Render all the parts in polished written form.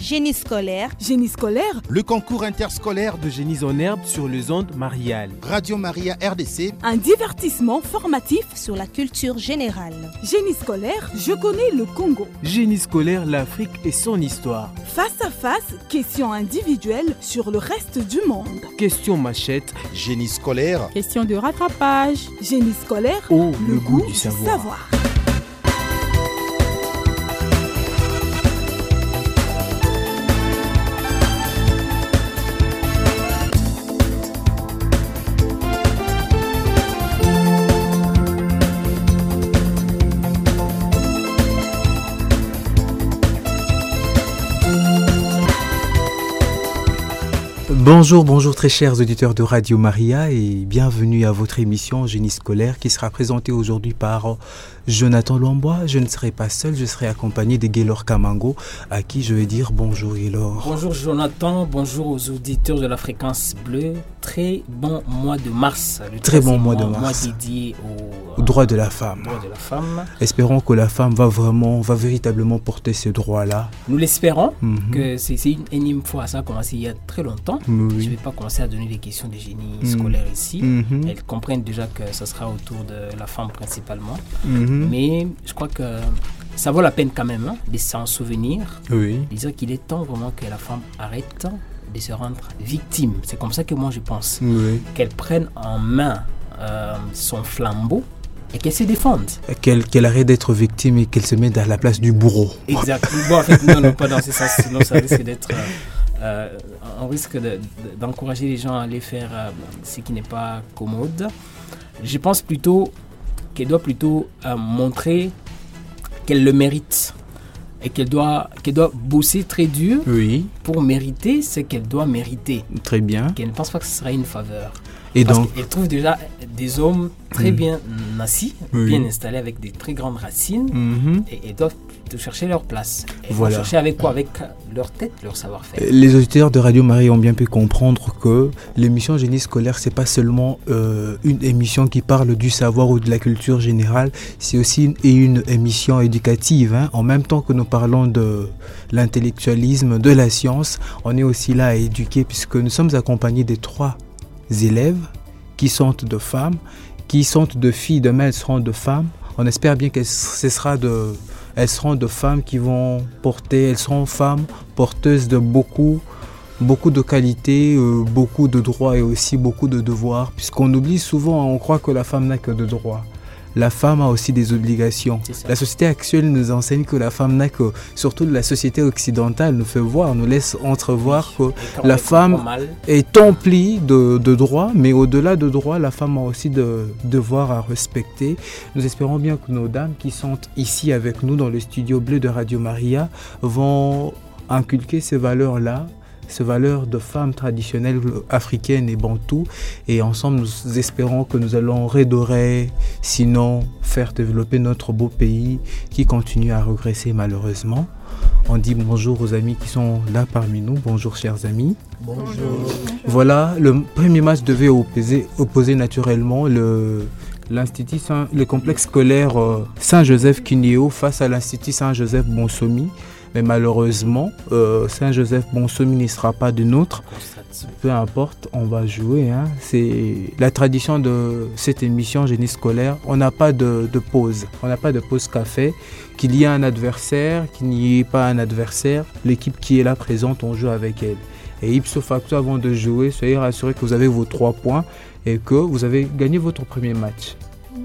Génie scolaire. Génie scolaire. Le concours interscolaire de génie en herbe sur les ondes Marial. Radio Maria RDC. Un divertissement formatif sur la culture générale. Génie scolaire, je connais le Congo. Génie scolaire, l'Afrique et son histoire. Face à face, questions individuelles sur le reste du monde. Questions machette. Génie scolaire. Question de rattrapage. Génie scolaire. Oh, le goût du savoir. Bonjour très chers auditeurs de Radio Maria et bienvenue à votre émission Génie scolaire qui sera présentée aujourd'hui par Jonathan Louambois. Je ne serai pas seul, je serai accompagné de Gaylor Kamango à qui je vais dire bonjour Gaylor. Bonjour Jonathan, bonjour aux auditeurs de la fréquence bleue. Très bon mois de mars. Très bon mois de mars. Mois dédié aux droits de la femme. Espérons que la femme va véritablement porter ce droit-là. Nous l'espérons, que c'est une énième fois, ça a commencé il y a très longtemps. Oui. Je ne vais pas commencer à donner des questions de génie scolaire ici. Elles comprennent déjà que ce sera autour de la femme principalement. Mais je crois que ça vaut la peine quand même de s'en souvenir. Oui. De dire qu'il est temps vraiment que la femme arrête de se rendre victime. C'est comme ça que moi je pense. Oui. Qu'elle prenne en main son flambeau et qu'elle se défende. Qu'elle arrête d'être victime et qu'elle se mette à la place du bourreau. Exactement. Bon, en fait, non, pas dans ce sens. Sinon, ça risque d'être... on risque d'encourager les gens à aller faire ce qui n'est pas commode. Je pense plutôt qu'elle doit plutôt montrer qu'elle le mérite et qu'elle doit bosser très dur pour mériter ce qu'elle doit mériter. Très bien. Qu'elle ne pense pas que ce sera une faveur. Et parce donc, qu'elle trouve déjà des hommes très bien assis, bien installés avec des très grandes racines et doivent chercher leur place. Et voilà. Chercher avec quoi? Avec leur tête, leur savoir-faire. Les auditeurs de Radio Maria ont bien pu comprendre que l'émission Génie scolaire, c'est pas seulement une émission qui parle du savoir ou de la culture générale, c'est aussi une émission éducative. En même temps que nous parlons de l'intellectualisme, de la science, on est aussi là à éduquer puisque nous sommes accompagnés des 3 élèves qui sont de femmes, qui sont de filles, demain elles seront de femmes. On espère bien qu'elles seront de femmes qui vont porter, elles seront femmes porteuses de beaucoup de qualités, beaucoup de droits et aussi beaucoup de devoirs, puisqu'on oublie souvent, on croit que la femme n'a que de droits. La femme a aussi des obligations. La société actuelle nous enseigne que la femme n'a que, surtout la société occidentale nous fait voir, nous laisse entrevoir que la femme est emplie de droits, mais au-delà de droits, la femme a aussi de devoirs à respecter. Nous espérons bien que nos dames qui sont ici avec nous dans le studio bleu de Radio Maria vont inculquer ces valeurs-là, ces valeurs de femmes traditionnelles africaines et bantoues, et ensemble nous espérons que nous allons redorer, sinon faire développer notre beau pays qui continue à regresser malheureusement. On dit bonjour aux amis qui sont là parmi nous. Bonjour chers amis. Bonjour. Voilà, le premier match devait opposer naturellement le complexe scolaire Saint-Joseph Kinéo face à l'Institut Saint-Joseph Bonsomi. Mais malheureusement, Saint-Joseph Bonsomi ne sera pas de nôtre. Peu importe, on va jouer. C'est la tradition de cette émission Génie scolaire. On n'a pas de pause. On n'a pas de pause café. Qu'il y ait un adversaire, qu'il n'y ait pas un adversaire, l'équipe qui est là présente, on joue avec elle. Et ipso facto, avant de jouer, soyez rassurés que vous avez vos 3 points et que vous avez gagné votre premier match.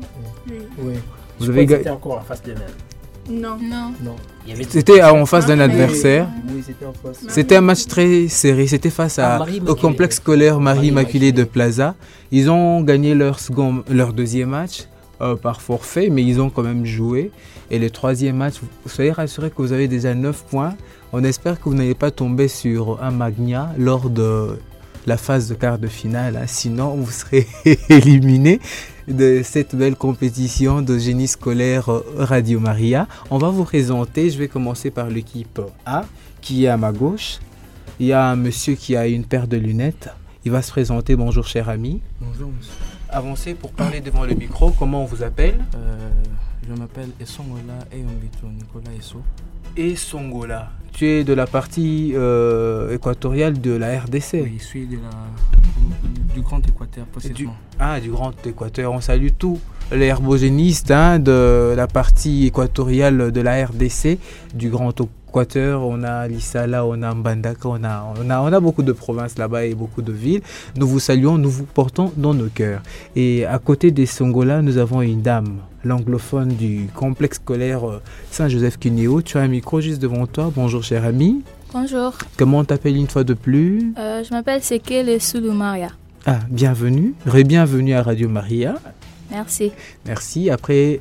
Oui. Vous avez C'était encore en face de même. Non. C'était en face d'un adversaire. Oui, c'était en face. C'était un match très serré. C'était face au complexe scolaire Marie-Immaculée de Plaza. Ils ont gagné leur deuxième match par forfait, mais ils ont quand même joué. Et le troisième match, soyez rassurés que vous avez déjà 9 points. On espère que vous n'allez pas tomber sur un Magna lors de la phase de quart de finale. Sinon, vous serez éliminé de cette belle compétition de génie scolaire Radio Maria. On va vous présenter, je vais commencer par l'équipe A qui est à ma gauche. Il y a un monsieur qui a une paire de lunettes. Il va se présenter. Bonjour cher ami. Bonjour monsieur. Avancez pour parler devant le micro. Comment on vous appelle? Je m'appelle Essongola Eyombito Nicolas Esso. Essongola. tu es de la partie équatoriale de la RDC. Oui, je suis du Grand Équateur, précisément. Du Grand Équateur. On salue tous les herbogénistes de la partie équatoriale de la RDC, du Grand Équateur. On a Lissala, on a Mbandaka, on a beaucoup de provinces là-bas et beaucoup de villes. Nous vous saluons, nous vous portons dans nos cœurs. Et à côté des Songola, nous avons une dame, l'anglophone du complexe scolaire Saint-Joseph-Kinéo. Tu as un micro juste devant toi. Bonjour, cher ami. Bonjour. Comment on t'appelle une fois de plus? Je m'appelle Sekele Souloumaria. Bienvenue. Bienvenue à Radio Maria. Merci. Merci. Après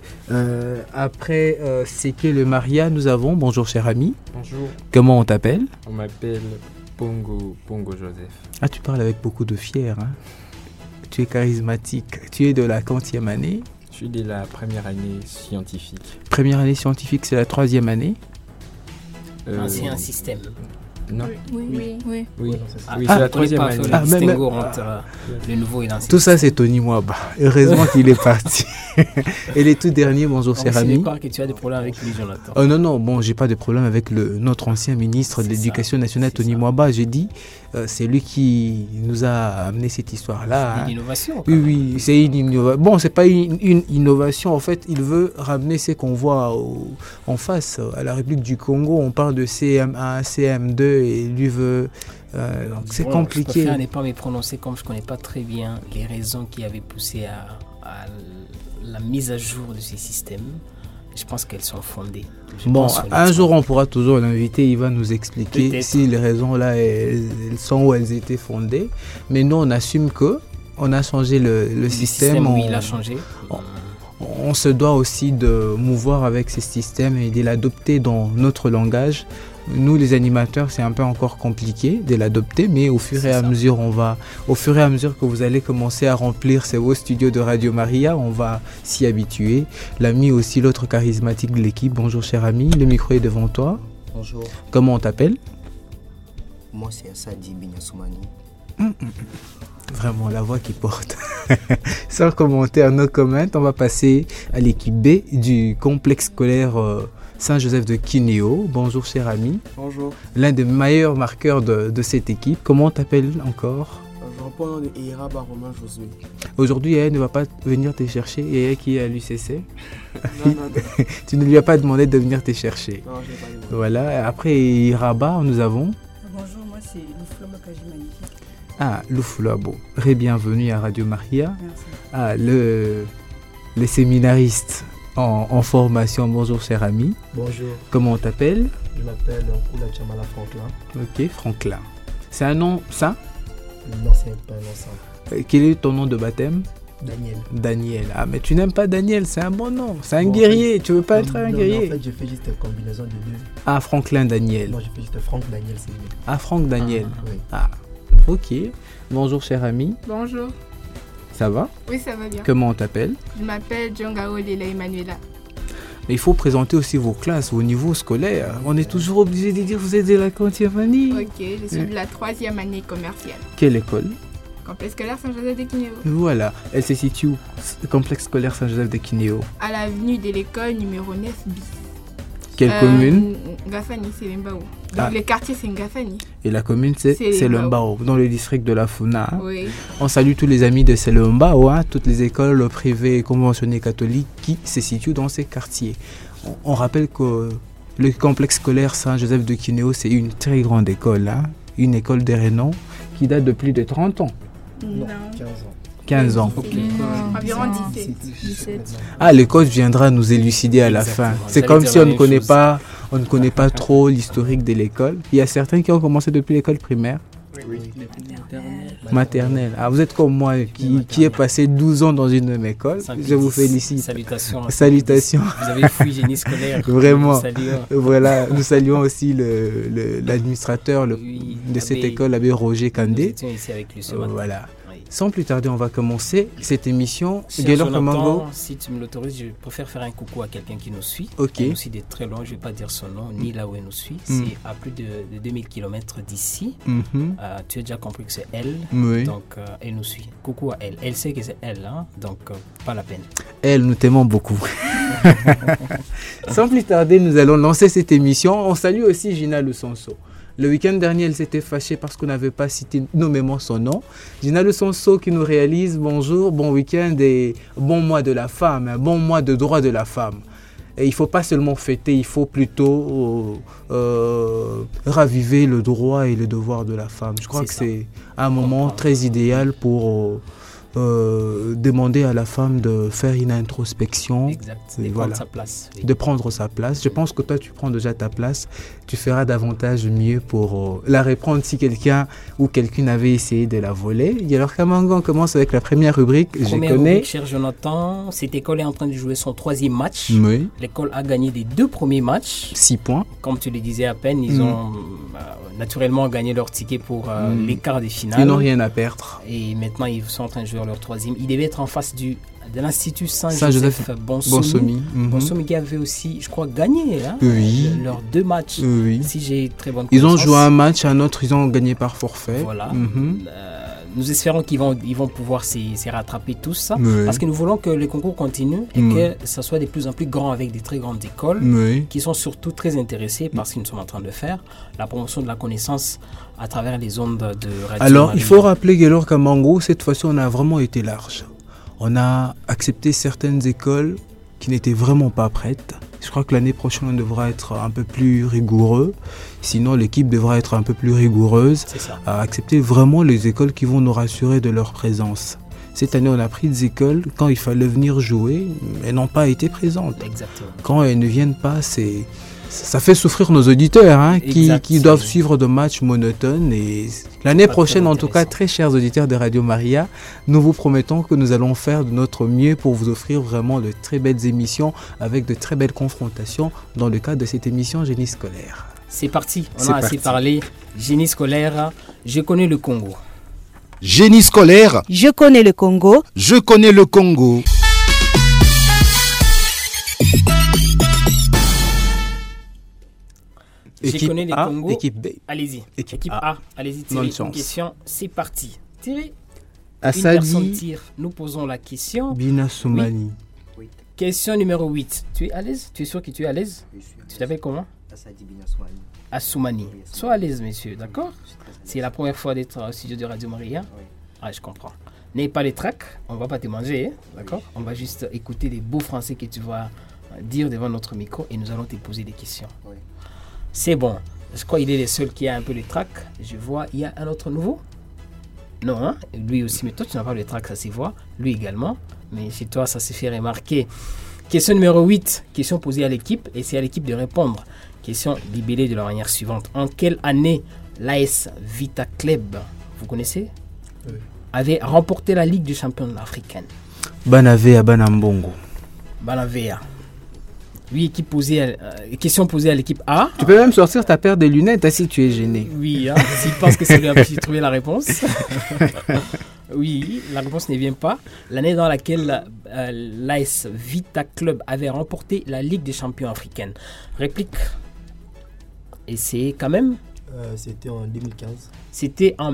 Sekele Maria, nous avons... Bonjour, cher ami. Bonjour. Comment on t'appelle? On m'appelle Pongo Joseph. Tu parles avec beaucoup de fier. Tu es charismatique. Tu es de la quantième année? Je suis de la première année scientifique. Première année scientifique, c'est la 3e année? C'est un système. Non. Oui. C'est la 3e année. Entre le nouveau et l'ancien. Tout ça, c'est Tony Mwaba. Heureusement qu'il est parti. Et les tout derniers, bonjour, cher ami. Je crois que tu as des problèmes avec lui, Jonathan. Non, j'ai pas de problème avec notre ancien ministre de l'Éducation nationale, Tony Mwaba. J'ai dit, c'est lui qui nous a amené cette histoire-là. C'est une innovation. Oui, c'est une innovation. Bon, c'est pas une innovation. En fait, il veut ramener ce qu'on voit en face. À la République du Congo, on parle de CM1, CM2 et lui veut... c'est compliqué. Je préfère ne pas me prononcer comme je ne connais pas très bien les raisons qui avaient poussé à la mise à jour de ces systèmes. Je pense qu'elles sont fondées. Un jour on pourra toujours l'inviter, il va nous expliquer peut-être si les raisons là elles sont où elles étaient fondées. Mais nous on assume qu'on a changé le système. Oui, il a changé. On se doit aussi de mouvoir avec ces systèmes et de l'adopter dans notre langage. Nous, les animateurs, c'est un peu encore compliqué de l'adopter, mais au fur et à mesure que vous allez commencer à remplir vos studios de Radio Maria, on va s'y habituer. L'ami aussi, l'autre charismatique de l'équipe. Bonjour, cher ami, le micro est devant toi. Bonjour. Comment on t'appelle? Moi, c'est Assadi Binyasoumani. Vraiment, la voix qui porte. Sans commentaire, no comment, on va passer à l'équipe B du complexe scolaire Saint-Joseph de Kinéo. Bonjour, cher ami. Bonjour. L'un des meilleurs marqueurs de cette équipe. Comment t'appelles encore? Je reprends le nom de Eiraba Romain Josué. Aujourd'hui, elle ne va pas venir te chercher. Et elle qui est à l'UCC. Non. Tu ne lui as pas demandé de venir te chercher. Non, je n'ai pas demandé. Voilà. Après Eiraba, nous avons... Bonjour, moi c'est Louflo Makaji Magnifique. Louflo, bon. Bienvenue à Radio Maria. Merci. Les séminaristes en formation. Bonjour, cher ami. Bonjour. Comment on t'appelle? Je m'appelle Nkula Chamala Franklin. Ok, Franklin. C'est un nom ça? Non, c'est pas un nom ça. Quel est ton nom de baptême? Daniel. Mais tu n'aimes pas Daniel, c'est un bon nom. C'est un guerrier, en fait, tu veux pas être un guerrier? En fait, je fais juste une combinaison de deux. Franklin Daniel. Non, je fais juste Franck Daniel, c'est mieux. Franck Daniel. Oui. Ok. Bonjour, cher ami. Bonjour. Ça va? Oui, ça va bien. Comment on t'appelle? Je m'appelle Djongao Lela Emmanuela. Mais il faut présenter aussi vos classes, vos niveaux scolaires. On est toujours obligé de dire que vous êtes de la quantième année. Ok, je suis de la 3e année commerciale. Quelle école? Complexe scolaire Saint-Joseph de Kinéo. Voilà. Elle se situe où? Complexe scolaire Saint-Joseph de Kinéo. À l'avenue de l'école numéro 9 bis. Quelle commune? Ngafani, c'est Lembao. Donc le quartier c'est Ngafani. Et la commune c'est Lembao, dans le district de la Funa. Oui. On salue tous les amis de Lembao, toutes les écoles privées et conventionnées catholiques qui se situent dans ces quartiers. On rappelle que le complexe scolaire Saint-Joseph de Kinéo, c'est une très grande école, une école de renom qui date de plus de 30 ans. Non. 15 ans. Environ 17. Le coach viendra nous élucider à la fin. C'est comme si on ne connaît pas trop l'historique de l'école. Il y a certains qui ont commencé depuis l'école primaire. Oui. Maternelle. Vous êtes comme moi qui est passé 12 ans dans une même école. Je vous félicite. Salutations. Vous avez fui génie scolaire. Vraiment. Voilà, nous saluons aussi l'administrateur de cette école, l'abbé Roger Kandé. Nous étions ici avec lui ce matin. Voilà. Sans plus tarder, on va commencer cette émission. Jonathan, si tu me l'autorises, je préfère faire un coucou à quelqu'un qui nous suit. Ok. Elle nous suit de très loin, je ne vais pas dire son nom, ni là où elle nous suit. C'est à plus de 2000 km d'ici. Tu as déjà compris que c'est elle. Oui. Donc, elle nous suit. Coucou à elle. Elle sait que c'est elle, donc pas la peine. Elle, nous t'aimons beaucoup. Sans plus tarder, nous allons lancer cette émission. On salue aussi Gina Lusonso. Le week-end dernier, elle s'était fâchée parce qu'on n'avait pas cité nommément son nom. Gina Lusonso qui nous réalise bonjour, bon week-end et bon mois de la femme, bon mois de droit de la femme. Et il ne faut pas seulement fêter, il faut plutôt raviver le droit et le devoir de la femme. Je crois que c'est un moment très idéal pour demander à la femme de faire une introspection. Exact, de prendre sa place. Oui. De prendre sa place. Je pense que toi, tu prends déjà ta place. Tu feras davantage mieux pour la reprendre si quelqu'un ou quelqu'une avait essayé de la voler. Et alors, Kamango, on commence avec la première rubrique. Rubrique, cher Jonathan. Cette école est en train de jouer son 3e match. Oui. L'école a gagné les 2 premiers matchs. 6 points. Comme tu le disais à peine, ils ont naturellement gagné leur ticket pour les quarts de finale. Ils n'ont rien à perdre. Et maintenant, ils sont en train de jouer leur 3e. Ils devaient être en face de l'Institut Saint-Joseph Bonsomi. Bonsomi qui avait aussi, je crois, gagné leurs 2 matchs. Oui. Si j'ai très bonne connaissance. Ils ont joué un match, un autre, ils ont gagné par forfait. Voilà. Nous espérons qu'ils vont pouvoir se rattraper tous ça. Parce que nous voulons que le concours continue et que ça soit de plus en plus grand avec des très grandes écoles qui sont surtout très intéressées par ce que nous sommes en train de faire, la promotion de la connaissance à travers les ondes de radio. Alors, il faut rappeler Gaylor Kamango, cette fois-ci, on a vraiment été large. On a accepté certaines écoles qui n'étaient vraiment pas prêtes. Je crois que l'année prochaine, on devra être un peu plus rigoureux. Sinon, l'équipe devra être un peu plus rigoureuse à accepter vraiment les écoles qui vont nous rassurer de leur présence. Cette année, on a pris des écoles, quand il fallait venir jouer, elles n'ont pas été présentes. Exactement. Quand elles ne viennent pas, ça fait souffrir nos auditeurs qui doivent suivre de matchs monotones. Et l'année prochaine, en tout cas, très chers auditeurs de Radio Maria, nous vous promettons que nous allons faire de notre mieux pour vous offrir vraiment de très belles émissions avec de très belles confrontations dans le cadre de cette émission Génie scolaire. C'est parti, on a assez parlé. Génie scolaire, je connais le Congo. Génie scolaire, je connais le Congo. Je connais le Congo. Je connais les Congo. Équipe B. Allez-y. Équipe A. Allez-y, tirez une question. C'est parti. Tirez. Assadi. Une personne tire. Nous posons la question. Bina Soumani. Oui. Question numéro 8. Tu es à l'aise? Tu es sûr que tu es à l'aise? Tu t'appelles comment? Assadi Bina Soumani. Assoumani. Sois à l'aise, messieurs, d'accord? C'est la première fois d'être au studio de Radio Maria. Oui. Ah, je comprends. N'ayez pas les tracts. On ne va pas te manger, d'accord? On va juste écouter les beaux français que tu vas dire devant notre micro et nous allons te poser des questions. Oui. C'est bon. Je crois qu'il est le seul qui a un peu les tracts. Je vois, il y a un autre nouveau? Non, hein? Lui aussi, mais toi, tu n'as pas les tracts, ça se voit. Lui également. Mais chez toi, ça s'est fait remarquer. Question numéro 8. Question posée à l'équipe et c'est à l'équipe de répondre. Question libellée de la manière suivante. En quelle année l'AS Vita Club, vous connaissez? Oui. Avait remporté la Ligue des champions africaine? Banavea Banambongo. Banavea. Oui, question posée à l'équipe A. Tu peux même sortir ta paire de lunettes si tu es gêné. Oui, s'il pense que c'est lui qui a trouvé la réponse. Oui, la réponse ne vient pas. L'année dans laquelle l'AS Vita Club avait remporté la Ligue des champions africaine. Réplique. Et c'est quand même... C'était en 2015. C'était en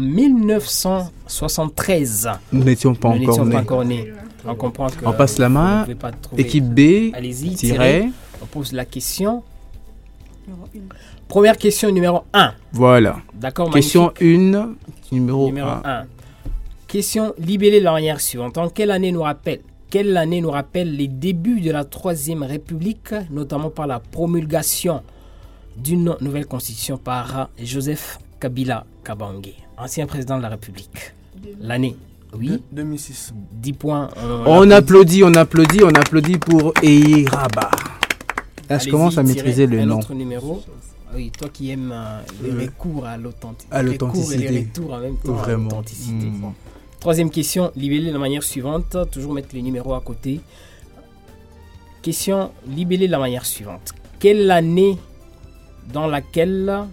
1973. Nous n'étions pas encore nés. On comprend que... On passe la main. Équipe B. Allez-y, tirez. On pose la question. Première question numéro 1. Voilà. D'accord, question 1, numéro 1. Question libellée de la manière suivante. En quelle année nous rappelle les débuts de la Troisième République, notamment par la promulgation d'une nouvelle constitution par Joseph Kabila Kabange, ancien président de la République? L'année? Oui. 2006. 10 points. On applaudit pour Eiraba. Là, je commence à maîtriser le nom. Autre numéro. Oui, toi qui aimes les recours à l'authenticité. À l'authenticité. Et les retours en même temps. Vraiment. À l'authenticité. Troisième question, libellée de la manière suivante. Toujours mettre les numéros à côté. Question libellée de la manière suivante. Quelle est l'année dans laquelle la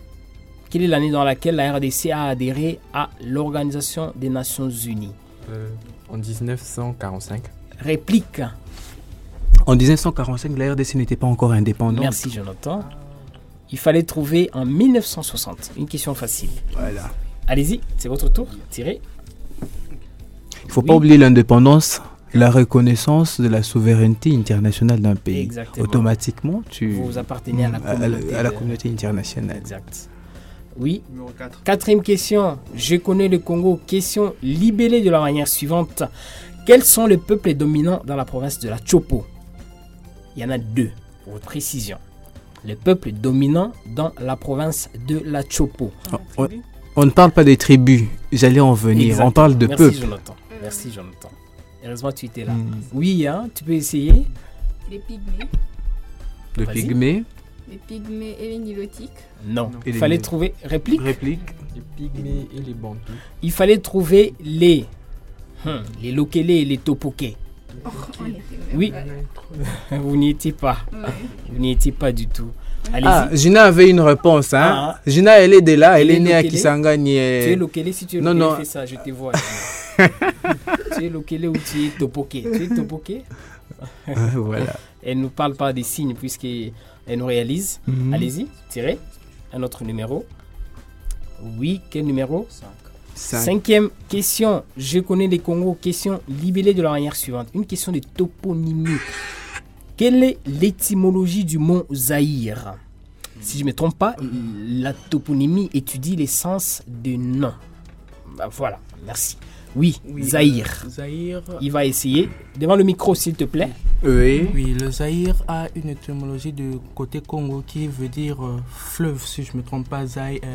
RDC a adhéré à l'Organisation des Nations Unies? En 1945. Réplique. En 1945, la RDC n'était pas encore indépendante. Merci Jonathan. Il fallait trouver en 1960. Une question facile. Voilà. Allez-y, c'est votre tour. Tirez. Il ne faut pas oublier l'indépendance. La reconnaissance de la souveraineté internationale d'un pays. Exactement. Automatiquement, vous appartenez à la communauté internationale. Exact. Oui. Numéro 4. Quatrième question. Je connais le Congo. Question libellée de la manière suivante. Quels sont les peuples dominants dans la province de la Chopo? Il y en a 2, pour votre précision. Les peuples dominants dans la province de la Chopo. On ne parle pas des tribus, j'allais en venir. Exactement. On parle de peuples. Merci Jonathan. Heureusement tu étais là. Oui, hein, tu peux essayer. Les pygmées. Les pygmées. Les pygmées et les nilotiques. Non, il fallait trouver... Réplique. Les pygmées et les bantous. Il fallait trouver les Lokele et les Topoké. Oh, oui, vous n'y étiez pas. Ouais. Vous n'y étiez pas du tout. Allez-y. Ah, Gina avait une réponse. Hein? Gina, elle est de là, elle est née à Kisangani. Tu es Lokele, si tu es Lokele, fais ça, je te vois. Tu es Lokele ou tu es Topoké? Tu es Topoké? Voilà. Elle ne nous parle pas des signes puisqu'elle nous réalise. Allez-y, tirez un autre numéro. Oui, quel numéro? 5e question. Je connais les Congos. Question libellée de la manière suivante. Une question de toponymie. Quelle est l'étymologie du mot Zaïre? Si je ne me trompe pas, la toponymie étudie les sens de nom. Ben voilà, merci. Oui, Zaïre. Il va essayer. Devant le micro, s'il te plaît. Oui, le Zaïre a une étymologie de côté Congo qui veut dire fleuve, si je ne me trompe pas.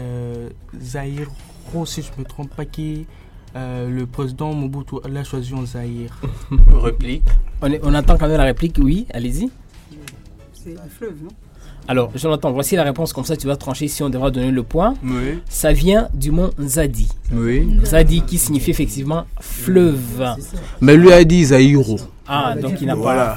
Zaïre, si je ne me trompe pas, qui le président Mobutu l'a choisi en Zaïre. Réplique. On attend quand même la réplique, oui, allez-y. C'est le fleuve, non? Alors, Jonathan, voici la réponse, comme ça tu vas trancher si on devra donner le point. Oui. Ça vient du mont Nzadi. Oui. Nzadi qui signifie effectivement fleuve. Mais lui a dit Zaïro. Ah, donc il n'a pas...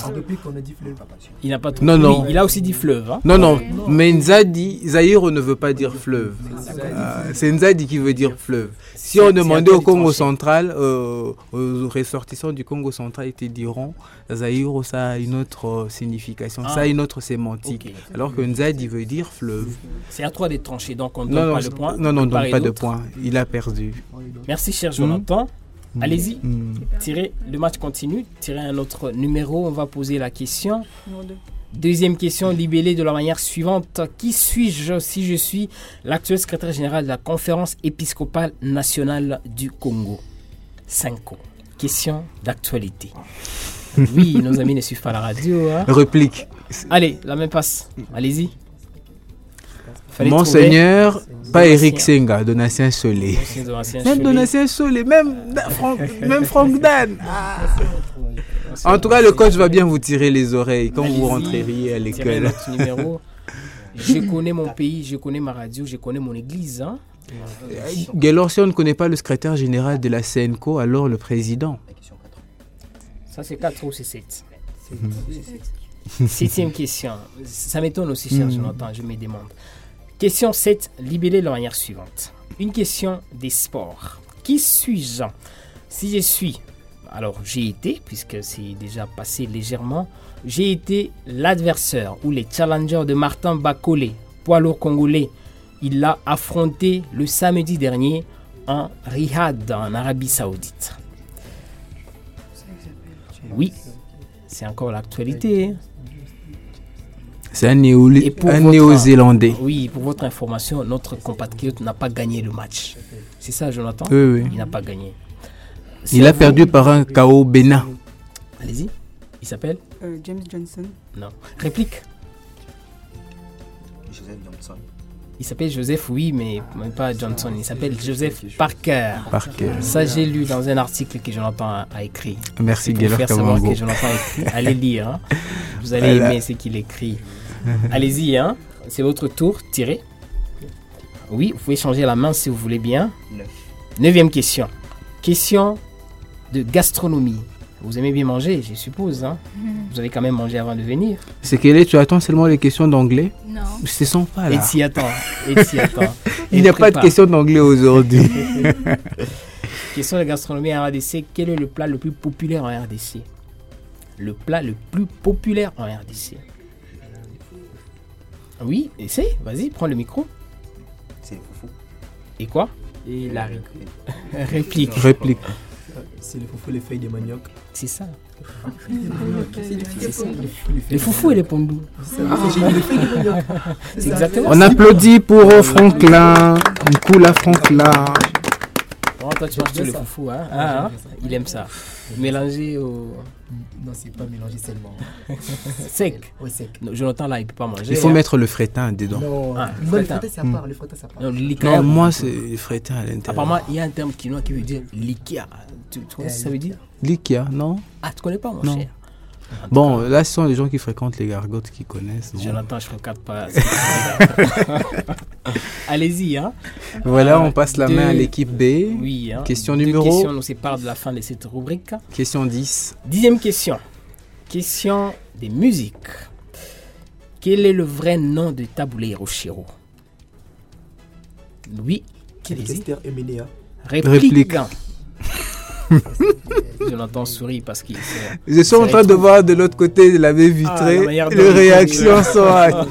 Il n'a pas... Non, non. Oui, il a aussi dit fleuve. Hein? Non, mais Nzadi, Zaïro ne veut pas dire fleuve. C'est Nzadi qui veut dire fleuve. Si on demandait au Congo central, aux ressortissants du Congo central, ils te diront Zaïro, ça a une autre signification, ça a une autre sémantique. Okay. Alors que Nzadi veut dire fleuve. C'est à toi d'être tranché, donc on ne donne pas le point. Non, on ne donne pas de point. Il a perdu. Merci, cher Jonathan. Allez-y, tirez, le match continue, tirez un autre numéro, on va poser la question. Deuxième question, libellée de la manière suivante. Qui suis-je si je suis l'actuel secrétaire général de la conférence épiscopale nationale du Congo? 5 ans. Question d'actualité. Oui, nos amis ne suivent pas la radio. Hein. Réplique. Allez, la même passe. Allez-y. Monseigneur, pas Eric Senga, Donatien Solé. Même Donatien Solé, même Franck Dan. En tout cas, le coach va bien vous tirer les oreilles quand vous rentreriez à l'école. Je connais mon pays, je connais ma radio, je connais mon église. Hein. Gaylor, si on ne connaît pas le secrétaire général de la CNCO, alors le président. Ça, c'est 4 ou c'est 7? 7e question. Ça m'étonne aussi, cher Jonathan, je me demande. Question 7, libellée de la manière suivante. Une question des sports. Qui suis-je? Si je suis, alors j'ai été, puisque c'est déjà passé légèrement, j'ai été l'adversaire ou les challengers de Martin Bakole, poids lourd congolais. Il l'a affronté le samedi dernier en Riyad, en Arabie Saoudite. C'est encore l'actualité. C'est un néo-zélandais. Oui, pour votre information, notre compatriote n'a pas gagné le match. C'est ça, Jonathan? Oui. Il n'a pas gagné. Il a perdu par un KO Bénin. Allez-y. Il s'appelle James Johnson. Non. Réplique. Joseph Johnson. Il s'appelle Joseph, oui, mais pas Johnson. Il s'appelle Joseph Parker. Ça, j'ai lu dans un article que Jonathan a écrit. Merci, Gaylor Kamango. Que Jonathan a écrit. Allez lire. Hein. Vous allez aimer ce qu'il écrit. Allez-y, hein. C'est votre tour. Tirez. Oui, vous pouvez changer la main si vous voulez bien. 9e question. Question de gastronomie. Vous aimez bien manger, je suppose. Hein? Vous avez quand même mangé avant de venir. C'est qu'elle tu attends seulement les questions d'anglais? Non. Ce sont pas là. Et t'y attends. Il n'y a pas de questions d'anglais aujourd'hui. Question de gastronomie en RDC. Quel est le plat le plus populaire en RDC? Le plat le plus populaire en RDC. Oui, essaye. Vas-y, prends le micro. C'est le foufou. Et quoi? Et la Réplique. C'est le foufou, les feuilles de manioc. C'est ça. Les foufous et les pondous. C'est exactement On ça. applaudit pour Franklin. Nicolas Franklin. Oh, toi, tu manges tous les foufous, hein? Il aime ça. Mélangé au... Non, c'est pas mélangé seulement. Sec. Oui, sec. Non, Jonathan, là, il peut pas manger. Il faut mettre le frétin dedans. Non, le frétin, c'est à part. Le frétin, c'est à part. Non, moi, c'est le frétin à l'intérieur. Apparemment, il y a un terme quinois qui veut dire likia. Tu vois ce que ça veut dire? Likia, non? Ah, tu connais pas, mon cher? Bon, là, ce sont les gens qui fréquentent les gargotes qui connaissent. Jonathan, je ne regarde pas. Allez-y, hein. Voilà, on passe la main à l'équipe B. Oui, hein. Question Deux numéro. questions nous séparent de la fin de cette rubrique. Question 10. 10e question. Question des musiques. Quel est le vrai nom de Taboulé Rochero? Oui. Kester Emenéa. Réplique. Jonathan sourit parce qu'il sait. Je suis en train de voir de l'autre côté de la baie vitrée, les réactions sont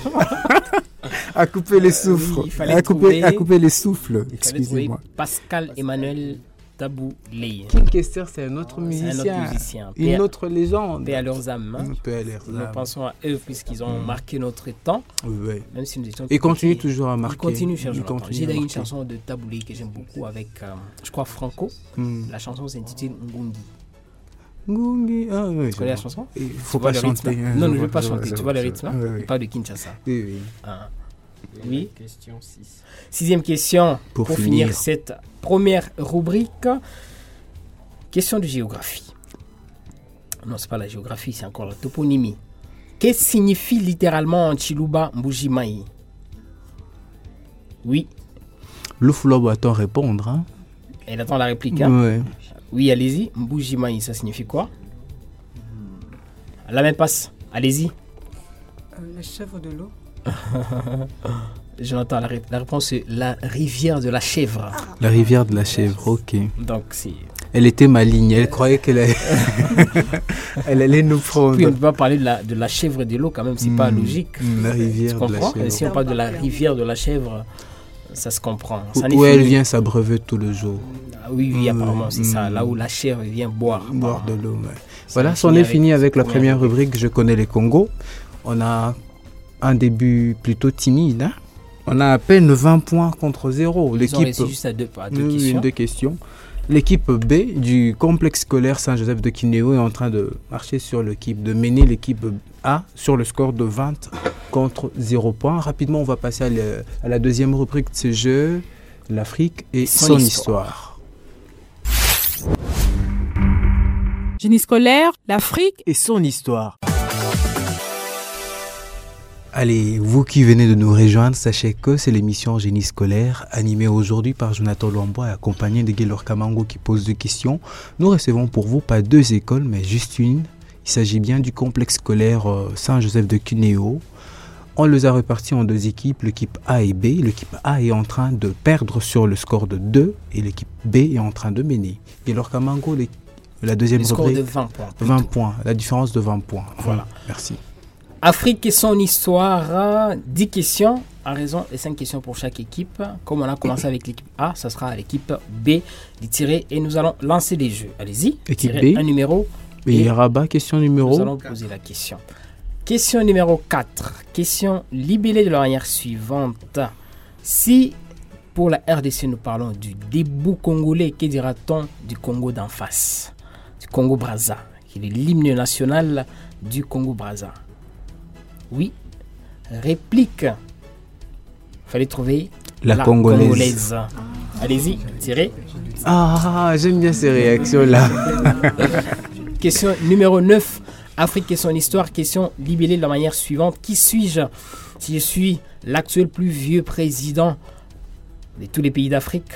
à couper les souffles. À couper les souffles. Excusez-moi. Pascal Emmanuel Taboulé. King Kester, c'est un autre musicien. Une autre légende. Paix à leurs âmes. Nous pensons à eux puisqu'ils ont marqué notre temps. Oui. Même si nous étions et continue toujours à marquer. Continue, cher Jonathan. J'ai d'ailleurs une chanson de Taboulé que j'aime beaucoup avec, je crois, Franco. La chanson s'intitule Ngungi. Ngungi, ah oui. Tu connais la chanson? Il ne faut pas chanter. Non, je ne veux pas chanter. Tu vois le rythme? Pas de Kinshasa. Oui, oui. Oui. Question 6. 6e question pour finir cette première rubrique. Question de géographie. Non, c'est pas la géographie, c'est encore la toponymie. Qu'est-ce que signifie littéralement en Chiluba Mbujimayi? Oui. Loufoulobo attend répondre. Hein? Elle attend la réplique. Hein? Ouais. Oui, allez-y. Mbujimayi, ça signifie quoi? La même passe. Allez-y. La chèvre de l'eau. J'entends la réponse, c'est la rivière de la chèvre. La rivière de la chèvre, ok. Donc c'est... Elle était maligne, elle croyait qu'elle allait... elle allait nous prendre. Puis on ne peut pas parler de la chèvre de l'eau quand même, c'est pas logique. La rivière de la chèvre. Si on parle de la rivière de la chèvre, ça se comprend. Où elle vient s'abreuver tout le jour. Oui, apparemment c'est ça, là où la chèvre vient boire. Boire de l'eau, ouais. Voilà, c'en est fini avec la première rubrique, Je connais les Congos. On a un début plutôt timide, hein? On a à peine 20 points contre 0. L'équipe juste à deux questions. Deux questions. L'équipe B du complexe scolaire Saint-Joseph de Kinéo est en train de marcher sur l'équipe, de mener l'équipe A sur le score de 20 contre 0 points. Rapidement, on va passer à la deuxième rubrique de ce jeu, l'Afrique et son histoire. Génie scolaire, l'Afrique et son histoire. Allez, vous qui venez de nous rejoindre, sachez que c'est l'émission Génie scolaire, animée aujourd'hui par Jonathan Lombois et accompagné de Gaylor Kamango qui pose 2 questions. Nous recevons pour vous pas 2 écoles, mais juste une. Il s'agit bien du complexe scolaire Saint-Joseph de Kinéo. On les a répartis en 2 équipes, l'équipe A et B. L'équipe A est en train de perdre sur le score de 2 et l'équipe B est en train de mener. Gaylor Kamango, la deuxième rubrique. Le score de 20 points. 20 points, la différence de 20 points. Voilà. Merci. Afrique et son histoire, 10 questions, à raison de 5 questions pour chaque équipe. Comme on a commencé avec l'équipe A, ça sera à l'équipe B de tirer et nous allons lancer les jeux. Allez-y, équipe tirez B, un numéro. Et Rabat, question numéro. Nous allons poser la question. Question numéro 4. Question libellée de la manière suivante. Si pour la RDC nous parlons du début congolais, que dira-t-on du Congo d'en face? Du Congo-Brazza, qui est l'hymne national du Congo-Brazza. Oui, réplique. Fallait trouver la Congolaise. Allez-y, tirez. Ah, j'aime bien ces réactions-là. Question numéro 9. Afrique et son histoire. Question libellée de la manière suivante. Qui suis-je? Si je suis l'actuel plus vieux président de tous les pays d'Afrique.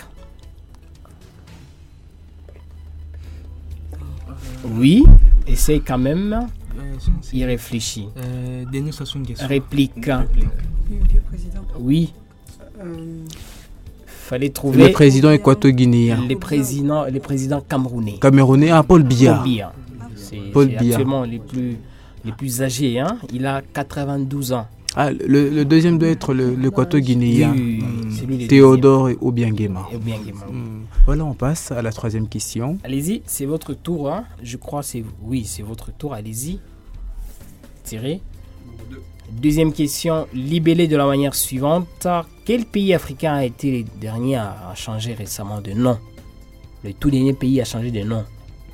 Oui, essaye quand même. Il réfléchit. Réplique. Oui. Fallait trouver. Le président équato-guinéen. Les présidents camerounais. Camerounais, Paul Biya. C'est actuellement les plus âgés. Hein. Il a 92 ans. Ah, le deuxième doit être l'équato-guinéen. Oui, Théodore Obiangema. Voilà, on passe à la troisième question. Allez-y, c'est votre tour. Hein. Je crois que c'est votre tour. Allez-y. Tirez. Deuxième question, libellé de la manière suivante. Quel pays africain a été le dernier à changer récemment de nom? Le tout dernier pays a changé de nom.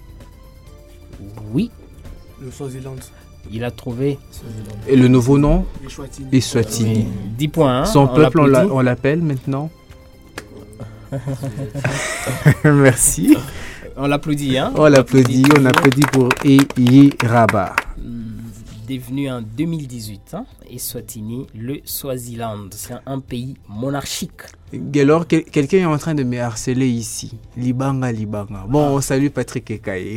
Oui. Le Swaziland. Il a trouvé. Et le nouveau nom? Eswatini. 10 points. Hein. Son peuple, on l'appelle maintenant. Merci. On l'applaudit. Hein. On applaudit pour Eyiraba. Devenu en 2018, hein, Eswatini, le Swaziland. C'est un pays monarchique. Alors, quelqu'un est en train de me harceler ici. Libanga. Bon, on salue Patrick Ekaye.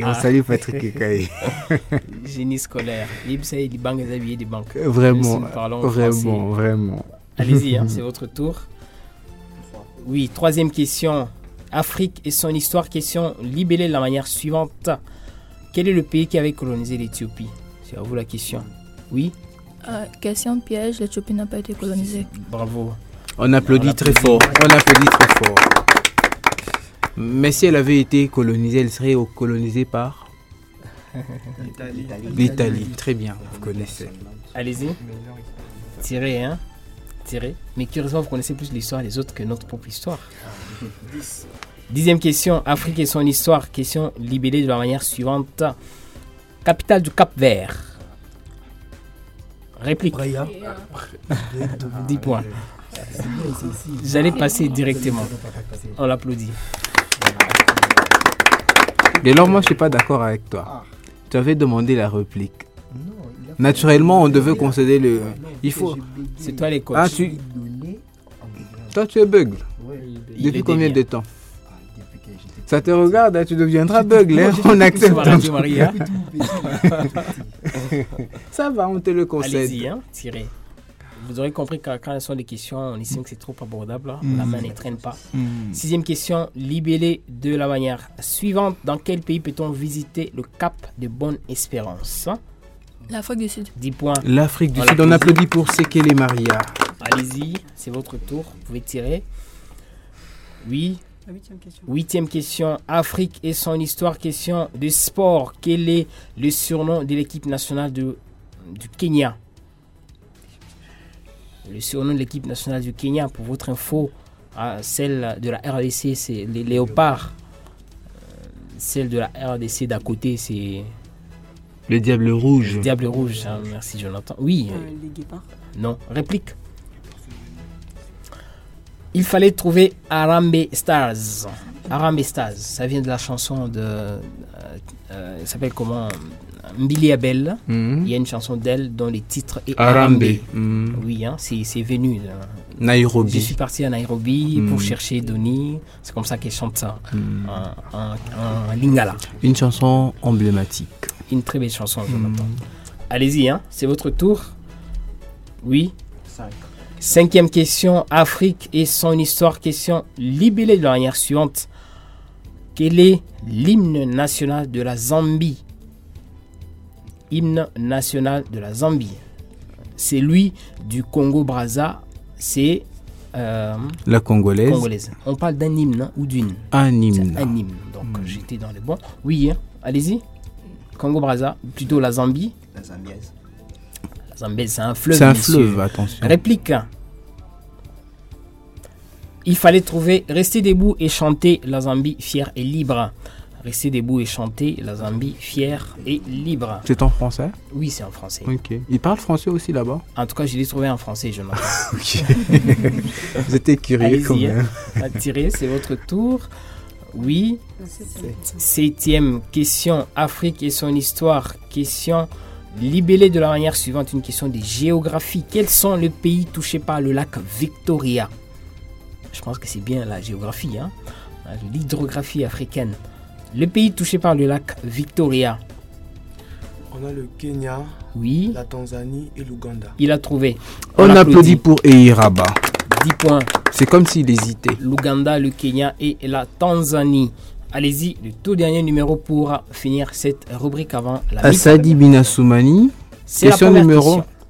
Génie scolaire. Vraiment. Allez-y, hein, c'est votre tour. Oui, troisième question. Afrique et son histoire. Question libellée de la manière suivante. Quel est le pays qui avait colonisé l'Éthiopie? C'est à vous la question. Oui. Question piège, l'Éthiopie n'a pas été colonisée. Bravo. On applaudit très fort. Mais si elle avait été colonisée, elle serait colonisée par l'Italie. Très bien, vous connaissez. Allez-y. Tirez, hein. Tirez. Mais curieusement, vous connaissez plus l'histoire des autres que notre propre histoire. 10e question. Afrique et son histoire. Question libellée de la manière suivante. Capitale du Cap-Vert. Réplique. 10 points. J'allais passer directement. On l'applaudit. Mais alors, moi, je ne suis pas d'accord avec toi. Tu avais demandé la réplique. Naturellement, on devait concéder le... Il faut... C'est toi les coachs. Ah, toi, tu es bugle. Depuis combien de temps? Ça te regarde, hein, tu deviendras bugle, hein, on accepte. Ça va, on te le concède. Allez-y, hein, tirez. Vous aurez compris que quand ce sont des questions, on estime que c'est trop abordable. Hein. La main ne traîne pas. 6e question, libellée de la manière suivante. Dans quel pays peut-on visiter le Cap de Bonne-Espérance? L'Afrique du Sud. 10 points. L'Afrique du Sud, on applaudit pour Sekele Maria. Allez-y, c'est votre tour. Vous pouvez tirer. Oui. 8e question. Afrique et son histoire. Question de sport. Quel est le surnom de l'équipe nationale du Kenya? Le surnom de l'équipe nationale du Kenya, pour votre info, celle de la RDC, c'est les Léopards. Celle de la RDC d'à côté, c'est... Le Diable Rouge. Le Diable Rouge, hein, merci Jonathan. Oui. Les Guépards. Non, réplique. Il fallait trouver Harambee Stars. Harambee Stars, ça vient de la chanson de... elle s'appelle comment? Mbili Abel. Il y a une chanson d'elle dont le titre est Harambee. Oui, hein, c'est venu. Nairobi. Je suis parti à Nairobi pour chercher Donny. C'est comme ça qu'elle chante ça en lingala. Une chanson emblématique. Une très belle chanson, Jonathan. Allez-y, hein, c'est votre tour. Oui. 5e question, Afrique et son histoire. Question libellée de la manière suivante. Quel est l'hymne national de la Zambie? Hymne national de la Zambie. C'est lui du Congo-Brazza. C'est la congolaise. On parle d'un hymne, hein, ou d'une? Un hymne. Un hymne. Donc j'étais dans le bon. Oui, hein, allez-y. Congo-Brazza, plutôt la Zambie. La Zambiaise. La Zambie, c'est un fleuve. C'est un fleuve, attention. Réplique. Il fallait trouver rester debout et chanter la Zambie fière et libre. Rester debout et chanter la Zambie fière et libre. C'est en français? Oui, c'est en français. Ok. Il parle français aussi là-bas? En tout cas, je l'ai trouvé en français, je n'entends. Ok. Vous étiez curieux quand même. À tirer, c'est votre tour. Oui. 7e question, Afrique et son histoire. Question libellée de la manière suivante, une question de géographie. Quels sont les pays touchés par le lac Victoria? Je pense que c'est bien la géographie, hein? L'hydrographie africaine. Le pays touché par le lac Victoria. On a le Kenya, oui, la Tanzanie et l'Ouganda. Il a trouvé. On applaudit pour Eyiraba. 10 points. C'est comme s'il hésitait. L'Ouganda, le Kenya et la Tanzanie. Allez-y, le tout dernier numéro pour finir cette rubrique avant la Assadi Binasoumani. C'est question numéro 1.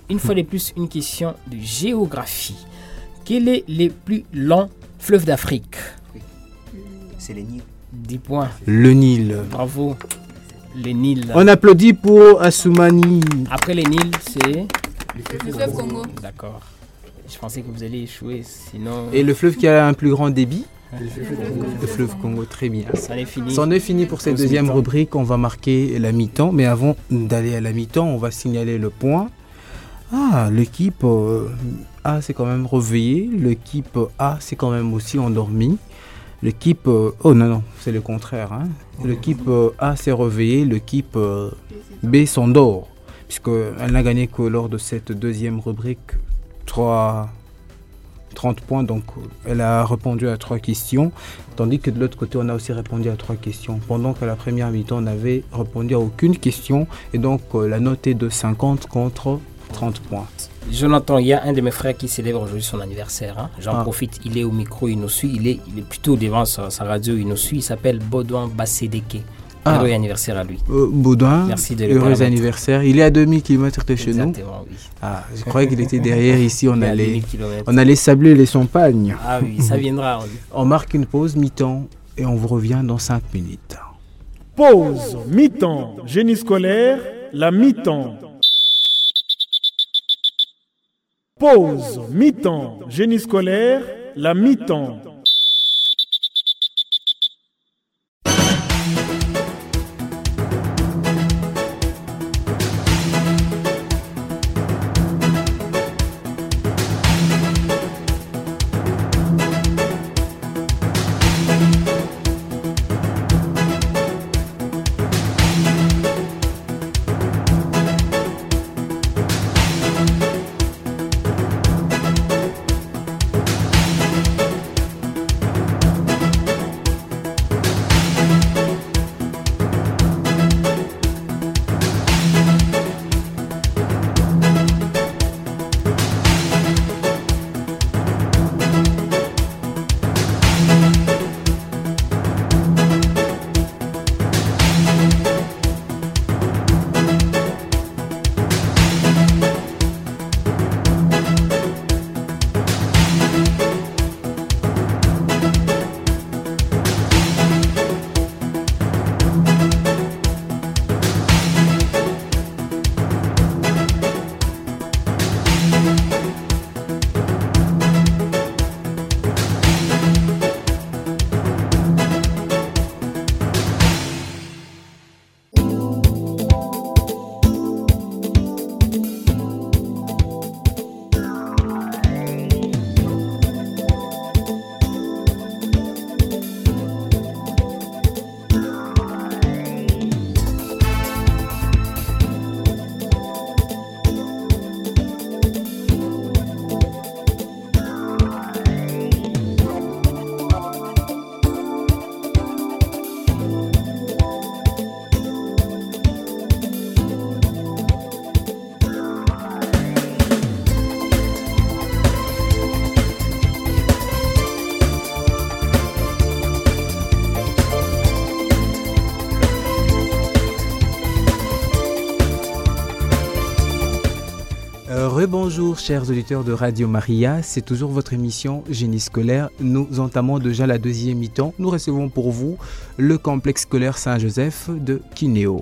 une fois de plus, une question de géographie. Quel est le plus long fleuve d'Afrique? C'est le Nil. 10 points. Le Nil. Bravo. Le Nil. On applaudit pour Assoumani. Après le Nil, c'est le fleuve Congo. D'accord. Je pensais que vous alliez échouer, sinon... Et le fleuve qui a un plus grand débit? Le fleuve Congo, très bien. C'en est fini pour cette deuxième rubrique. On va marquer la mi-temps. Mais avant d'aller à la mi-temps, on va signaler le point. Ah, l'équipe A s'est quand même réveillée. L'équipe A s'est quand même aussi endormie. L'équipe... oh non, c'est le contraire. Hein. L'équipe A s'est réveillée. L'équipe B s'endort. Puisqu'elle n'a gagné que lors de cette deuxième rubrique 30 points, donc elle a répondu à 3 questions, tandis que de l'autre côté on a aussi répondu à 3 questions, pendant qu'à la première mi-temps on n'avait répondu à aucune question, et donc la note est de 50 contre 30 points. Jonathan, il y a un de mes frères qui célèbre aujourd'hui son anniversaire, hein. J'en profite, il est au micro, il nous suit, il est plutôt devant sa radio, il nous suit, il s'appelle Baudouin Bassédeke. Heureux anniversaire à lui. Baudouin, merci de le heureux permettre. Anniversaire. Il est à 2000 km de chez nous. Exactement, oui. Ah, je croyais qu'il était derrière ici. On allait sabler les champagnes. Ah oui, ça viendra. On marque une pause mi-temps et on vous revient dans 5 minutes. Pause mi-temps. Génie scolaire, la mi-temps. Pause mi-temps. Génie scolaire, la mi-temps. Rebonjour chers auditeurs de Radio Maria, c'est toujours votre émission Génie scolaire. Nous entamons déjà la deuxième mi-temps. Nous recevons pour vous le complexe scolaire Saint-Joseph de Cuneo.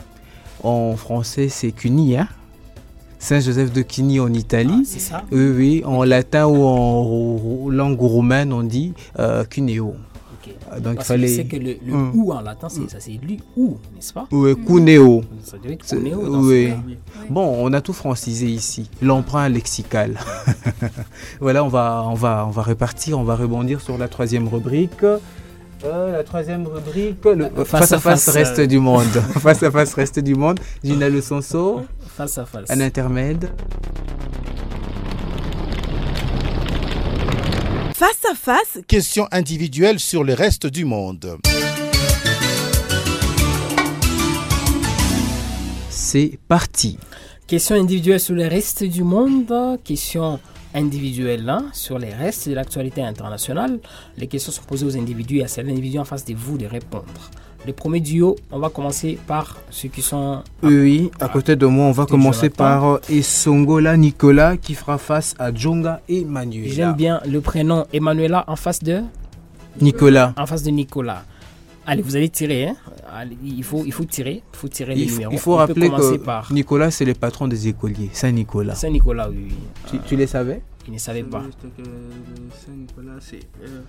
En français c'est Cuni, hein? Saint-Joseph de Cuni en Italie. Ah, c'est ça? Oui, en latin ou en langue roumaine on dit Cuneo. Donc parce il fallait... c'est que le ou en latin, ça c'est lui ou, n'est-ce pas? Oui, Cuneo. Ça doit être Cuneo dans oui. Bon, on a tout francisé ici, l'emprunt lexical. Voilà, on va repartir, on va rebondir sur la troisième rubrique. La troisième rubrique, face à face reste du monde. Face à face reste du monde. Gina Le Sonso. Face à face. Un intermède. Face à face. Question individuelle sur le reste du monde. C'est parti. Question individuelle sur le reste du monde. Question individuelle hein, sur les restes de l'actualité internationale. Les questions sont posées aux individus et à l'individu en face de vous de répondre. Le premier duo, on va commencer par ceux qui sont... Oui, à côté de moi, on va commencer par Esongola Nicolas qui fera face à Djonga Emmanuela. J'aime bien le prénom Emmanuela en face de... Nicolas. En face de Nicolas. Allez, vous allez tirer. Hein. Allez, il faut tirer. Il faut tirer les numéros. Il faut rappeler que Nicolas, c'est le patron des écoliers. Saint-Nicolas. Saint-Nicolas, oui. Tu les savais? Il ne savait pas. Saint-Nicolas, c'est...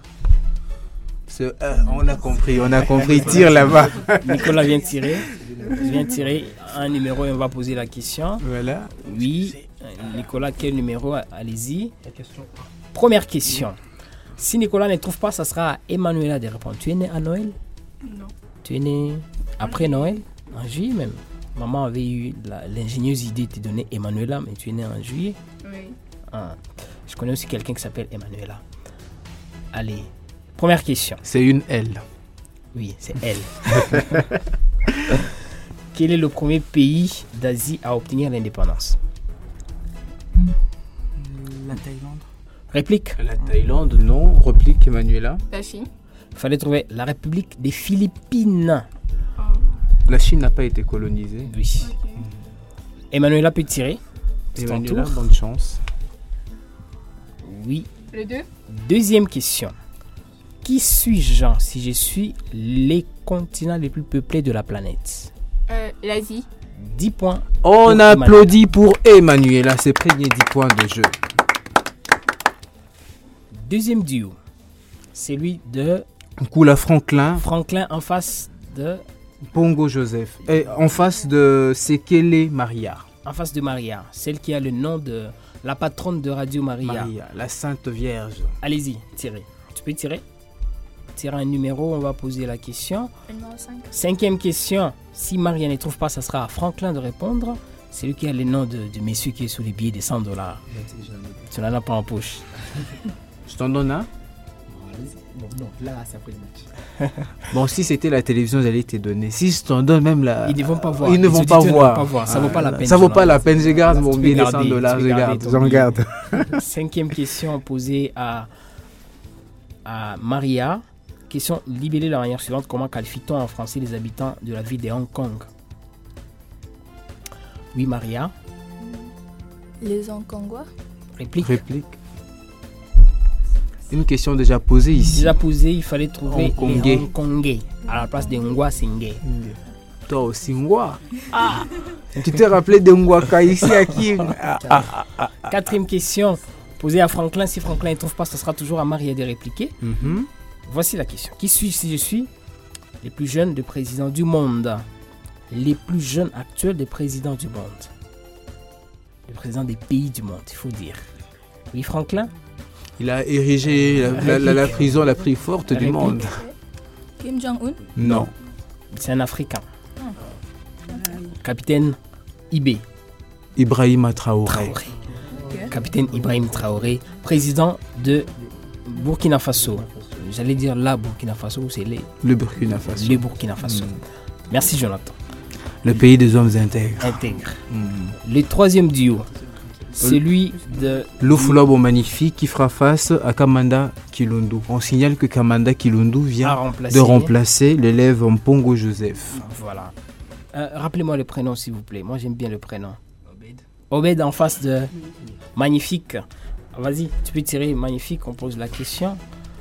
on a compris, tire là-bas. Nicolas vient tirer un numéro et on va poser la question. Voilà. Oui, Nicolas, quel numéro? Allez-y. Première question. Si Nicolas ne trouve pas, ça sera à Emmanuela de répondre. Tu es né à Noël? Non. Tu es né après Noël? En juillet même. Maman avait eu l'ingénieuse idée de te donner Emmanuela, mais tu es né en juillet? Oui. Ah. Je connais aussi quelqu'un qui s'appelle Emmanuela. Allez. Première question. C'est une L. Oui, c'est elle. Quel est le premier pays d'Asie à obtenir l'indépendance? La Thaïlande. Réplique? La Thaïlande, non. Réplique, Emmanuela. La Chine. Il fallait trouver la République des Philippines. Oh. La Chine n'a pas été colonisée. Oui. Okay. Emmanuela peut tirer. Emmanuela, bonne chance. Oui. Les deux. Deuxième question. Qui suis-je si je suis les continents les plus peuplés de la planète? L'Asie. 10 points. On applaudit pour Emmanuela. C'est premier 10 points de jeu. Deuxième duo. Celui de... Kula Franklin. Franklin en face de... Pongo Joseph. Et en face de Sekele Maria. En face de Maria. Celle qui a le nom de la patronne de Radio Maria. Maria, la Sainte Vierge. Allez-y, tirez. Tu peux tirer? Tire un numéro, on va poser la question. Numéro 5. Cinquième question. Si Maria ne trouve pas, ça sera à Franklin de répondre. C'est lui qui a le nom de monsieur qui est sous les billets de $100. Tu n'en as pas en poche. Je t'en donne un? Non, là, c'est après le match. Bon, si c'était la télévision, j'allais te donner. Si je t'en donne même là... Ils ne vont pas voir. Ils ne vont pas voir. Ça ne vaut pas la peine. Ça ne vaut pas la peine. Je garde mon billet de $100. J'en garde. Cinquième question posée à Maria. Question libellée de la manière suivante. Comment qualifie-t-on en français les habitants de la ville de Hong Kong? Oui, Maria. Les Hongkongois. Réplique. Une question déjà posée ici. Déjà posée, il fallait trouver les Hongkongais. À la place des Ngwa, c'est Ngé. Toi aussi, Ngwa. Ah. Tu t'es rappelé de Ngwaka ici à qui? Quatrième question posée à Franklin. Si Franklin ne trouve pas, ce sera toujours à Maria de répliquer. Voici la question. Qui suis-je si je suis les plus jeunes des présidents du monde? Les plus jeunes actuels des présidents du monde. Les présidents des pays du monde, il faut dire. Oui, Franklin? Il a érigé la prison la plus forte du monde. Kim Jong-un? Non. C'est un Africain. Capitaine Ibrahima Traoré. Okay. Capitaine Ibrahim Traoré, président de Burkina Faso. J'allais dire la Burkina Faso, c'est le Burkina Faso. Le Burkina Faso. Merci Jonathan. Le pays des hommes intègres. Le troisième duo, celui de Lofulobo Magnifique qui fera face à Kamanda Kilundu. On signale que Kamanda Kilundu vient de remplacer l'élève Mpongo Joseph. Voilà. Rappelez-moi le prénom s'il vous plaît. Moi j'aime bien le prénom. Obed en face de Magnifique. Vas-y, tu peux tirer Magnifique, on pose la question.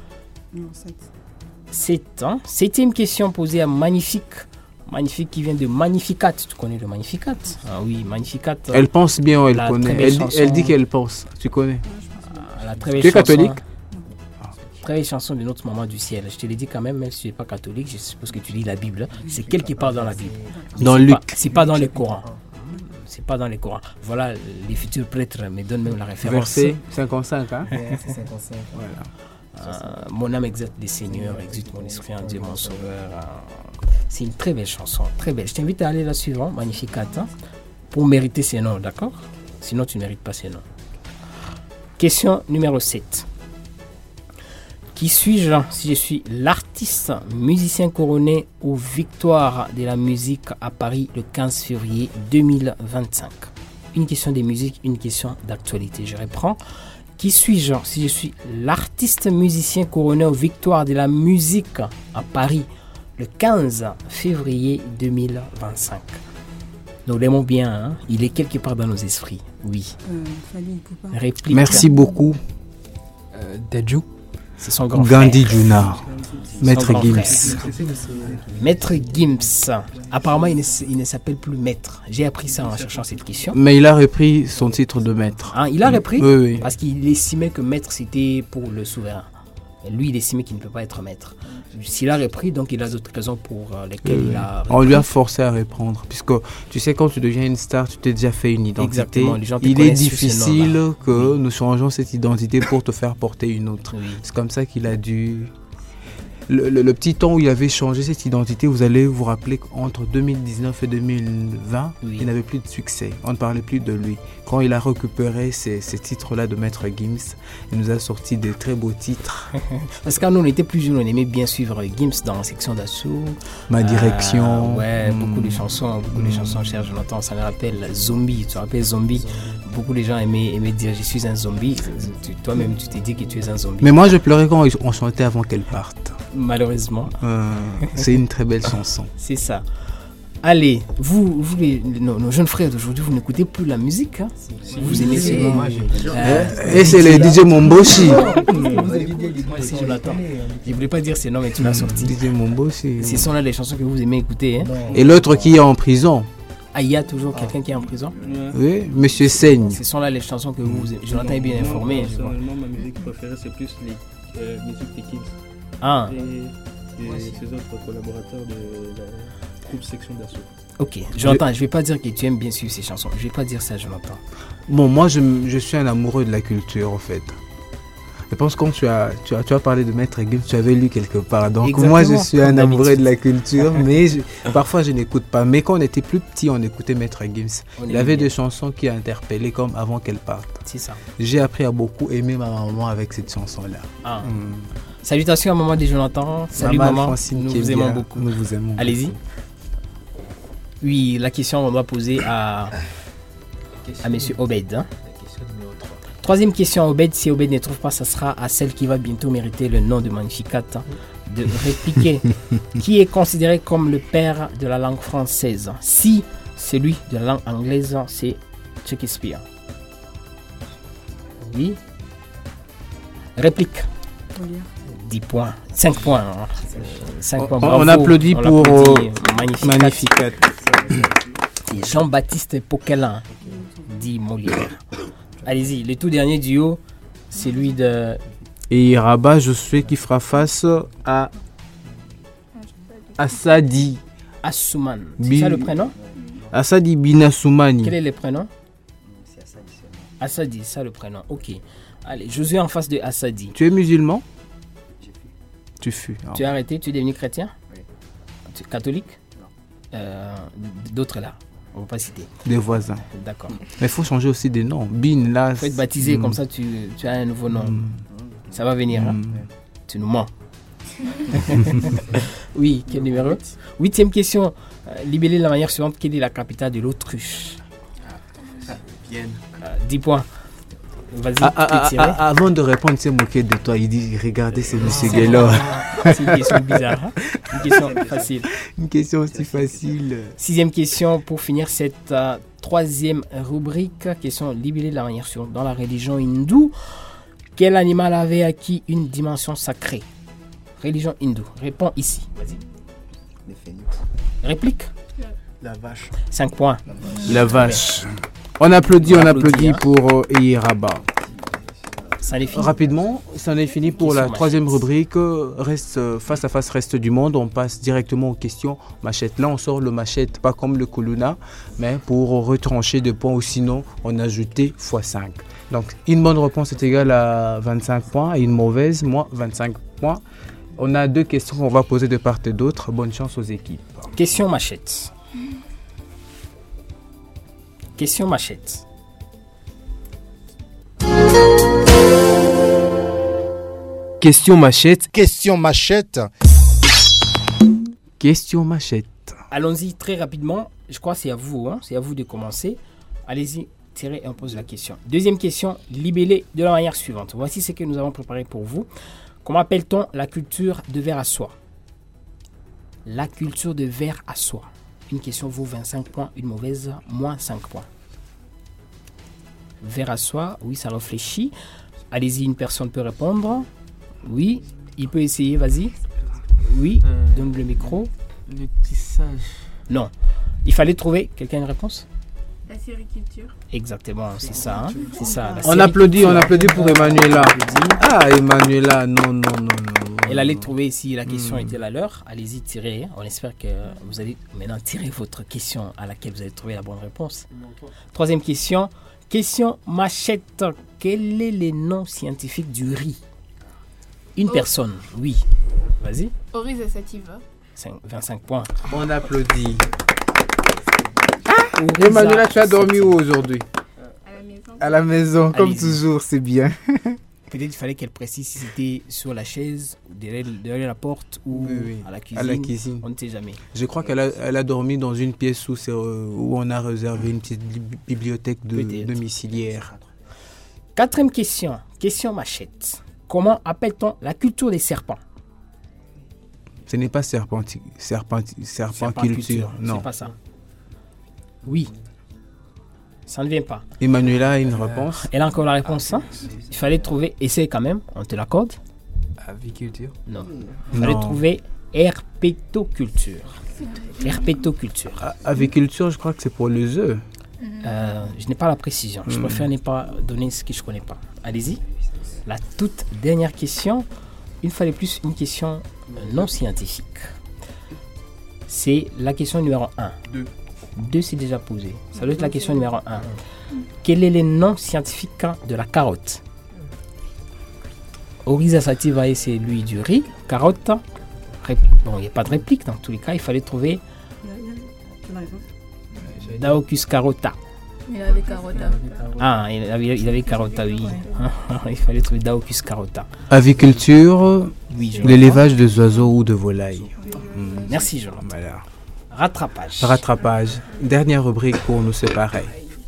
7 ans. Septième question posée à Magnifique. Magnifique qui vient de Magnificat. Tu connais le Magnificat? Ah oui, Magnificat. Elle pense bien, elle connaît. Elle dit qu'elle pense. Tu connais? La très belle tu es catholique? Très belle chanson de notre maman du ciel. Je te l'ai dit quand même si tu n'es pas catholique, je suppose que tu lis la Bible. C'est qu'elle qui parle dans la Bible. Dans Luc. C'est pas dans les Corans. C'est pas dans les Corans. Voilà, les futurs prêtres me donnent même la référence. Verset 55, hein? C'est 55. Voilà. Mon âme exalte des seigneurs, exulte mon esprit en Dieu, mon sauveur. C'est une très belle chanson, très belle. Je t'invite à aller la suivante, Magnificat, hein, pour mériter ces noms, d'accord? Sinon, tu ne mérites pas ces noms. Question numéro 7. Qui suis-je si je suis l'artiste musicien couronné aux Victoires de la musique à Paris le 15 février 2025? Une question de musique, une question d'actualité. Je reprends. Qui suis-je si je suis l'artiste musicien couronné aux Victoires de la musique à Paris le 15 février 2025. Nous l'aimons bien, hein? Il est quelque part dans nos esprits. Oui. Réplique. Merci beaucoup. Dadju. C'est son grand Gandhi frère. Junard. Maître Gims. Maître Gims. Apparemment, il ne s'appelle plus Maître. J'ai appris ça en cherchant cette question. Mais il a repris son titre de maître. Ah, il a repris? Oui. Parce qu'il estimait que maître, c'était pour le souverain. Et lui, il estimait qu'il ne peut pas être maître. S'il a repris, donc il a d'autres raisons pour lesquelles il a repris. On lui a forcé à reprendre. Puisque, tu sais, quand tu deviens une star, tu t'es déjà fait une identité. Exactement, les gens te il est connaissent sous ce difficile nom-là. que nous changeons cette identité pour te faire porter une autre. Oui. C'est comme ça qu'il a dû... Le petit temps où il avait changé cette identité, vous allez vous rappeler qu'entre 2019 et 2020, il n'avait plus de succès. On ne parlait plus de lui. Quand il a récupéré ces titres-là de Maître Gims, il nous a sorti des très beaux titres. Parce que quand nous, on était plus jeunes, on aimait bien suivre Gims dans la section d'assaut. Ma direction. Beaucoup de chansons, cher Jonathan. Ça me rappelle Zombie. Tu te rappelles Zombie? Beaucoup de gens aimaient dire je suis un zombie. Toi-même, tu t'es dit que tu es un zombie. Mais moi, je pleurais quand on chantait avant qu'elle parte. Malheureusement. C'est une très belle chanson. C'est ça. Allez, vous nos jeunes frères d'aujourd'hui, vous n'écoutez plus la musique, hein? Vous aimez seulement. Et c'est les DJ Momboshi. C'est Jonathan. Je voulais pas dire ces noms, mais tu l'as sorti. DJ Momboshi. Ce sont là les chansons que vous aimez écouter. Hein? Et l'autre qui est en prison. Ah, il y a toujours quelqu'un qui est en prison? Oui, Monsieur Seigne. Ce sont là les chansons que vous aimez. Jonathan est bien informé. Personnellement, ma musique préférée, c'est plus les musiques des Kids. Ah. Et ces autres collaborateurs de la groupe section d'assaut. Ok, Jonathan, je ne vais pas dire que tu aimes bien suivre ces chansons. Je ne vais pas dire ça, Jonathan. Bon, moi, je suis un amoureux de la culture, en fait. Je pense que quand tu as parlé de Maître Gims, tu avais lu quelque part. Donc exactement, moi, je suis un amoureux de la culture, mais parfois, je n'écoute pas. Mais quand on était plus petit, on écoutait Maître Gims. Il avait des chansons qui interpellaient comme Avant qu'elle parte. C'est ça. J'ai appris à beaucoup aimer ma maman avec cette chanson-là. Ah. Salutations à maman de Jonathan. Salut maman, Francine, nous vous aimons beaucoup. Nous vous aimons. Allez-y. Oui, la question on doit poser à monsieur Obed. Hein? Troisième question à Obed. Si Obed ne trouve pas, ça sera à celle qui va bientôt mériter le nom de Magnificat de répliquer. Qui est considéré comme le père de la langue française? Si celui de la langue anglaise, c'est Shakespeare. Oui. Réplique. 10 points. 5 points. Hein. 5 points. On applaudit pour Magnificat. Jean-Baptiste Poquelin, dit Molière. Allez-y, le tout dernier duo, c'est lui de... Et Rabat, je sais qu'il fera face à Assadi Assouman. C'est ça le prénom? Assadi Binassoumani. Quel est le prénom? Assadi, ça le prénom. Ok. Allez, Josué en face de Assadi. Tu es musulman? Tu fus. Tu as arrêté? Tu es devenu chrétien? Oui. Tu es catholique? Non. D'autres là. On ne va pas citer. Des voisins. D'accord. Mais il faut changer aussi des noms. Bin, là. Il faut être baptisé, comme ça tu as un nouveau nom. Ça va venir. Hein? Tu nous mens. Oui, quel numéro? 8e question. Libellez de la manière suivante. Quelle est la capitale de l'Autruche? Vienne. 10 points. Vas-y, avant de répondre, c'est moqué de toi. Il dit regardez, c'est monsieur Gaylor. C'est une question bizarre. Hein? Une question facile. Une question aussi facile. 6e question pour finir cette 3e rubrique. Question libellée de la manière suivante. Dans la religion hindoue, quel animal avait acquis une dimension sacrée? Religion hindoue. Réponds ici. Vas-y. Les phénix. Réplique. La vache. 5 points. La vache. On applaudit hein. Pour Rabat. Ça est fini. Rapidement, ça en est fini pour la 3e rubrique. Reste face à face, reste du monde. On passe directement aux questions machette. Là, on sort le machette, pas comme le Kuluna, mais pour retrancher des points ou sinon, on a ajouté x5. Donc, une bonne réponse est égale à 25 points et une mauvaise, moins 25 points. On a 2 questions qu'on va poser de part et d'autre. Bonne chance aux équipes. Question machette. Question machette. Question machette. Question machette. Question machette. Allons-y très rapidement. Je crois que c'est à vous. Hein? C'est à vous de commencer. Allez-y, tirez et on pose la question. 2e question, libellée de la manière suivante. Voici ce que nous avons préparé pour vous. Comment appelle-t-on la culture de verre à soie? la culture de verre à soie. Une question vaut 25 points, une mauvaise, moins 5 points. Verre à soie, oui, ça réfléchit. Allez-y, une personne peut répondre. Oui, il peut essayer, vas-y. Oui, donne le micro. Le tissage. Non, il fallait trouver. Quelqu'un a une réponse? La sériculture. Exactement, c'est ça. Hein? C'est ça. On applaudit pour Emmanuela. Ah, Emmanuela, non. Elle allait trouver si la question était la leur. Allez-y, tirez. On espère que vous allez maintenant tirer votre question à laquelle vous allez trouver la bonne réponse. Troisième question. Question machette. Quel est le nom scientifique du riz? Une personne, oui. Vas-y. Oryza sativa. 25 points. On applaudit. Emmanuela, tu as dormi où aujourd'hui? À la maison, comme toujours, c'est bien. Peut-être qu'il fallait qu'elle précise si c'était sur la chaise, derrière la porte ou à la cuisine. À la cuisine. On ne sait jamais. Je crois qu'elle a dormi dans une pièce où on a réservé une petite bibliothèque domiciliaire. Quatrième question. Question machette. Comment appelle-t-on la culture des serpents? Ce n'est pas serpenculture. Non. C'est pas ça. Oui. Ça ne vient pas. Emmanuela a une réponse. Elle a encore la réponse. Hein? Il fallait trouver. Essaye quand même. On te l'accorde. Aviculture. Non. Il fallait trouver herpétoculture. Herpétoculture. Aviculture, je crois que c'est pour les œufs. Je n'ai pas la précision. Je préfère ne pas donner ce que je ne connais pas. Allez-y. La toute dernière question. Il fallait plus une question non scientifique. C'est la question numéro 1. 2, c'est déjà posé. Ça doit être la question numéro 1. Quel est le nom scientifique de la carotte? Oryza sativa, c'est lui du riz. Carotte. Bon, il n'y a pas de réplique dans tous les cas. Il fallait trouver Daucus carota. Il avait carota. Ah, il avait carota, oui. Il fallait trouver Daucus carota. Aviculture, oui, l'élevage des oiseaux ou de volailles. Merci, Jonathan. Voilà. Rattrapage. Dernière rubrique pour nous séparer.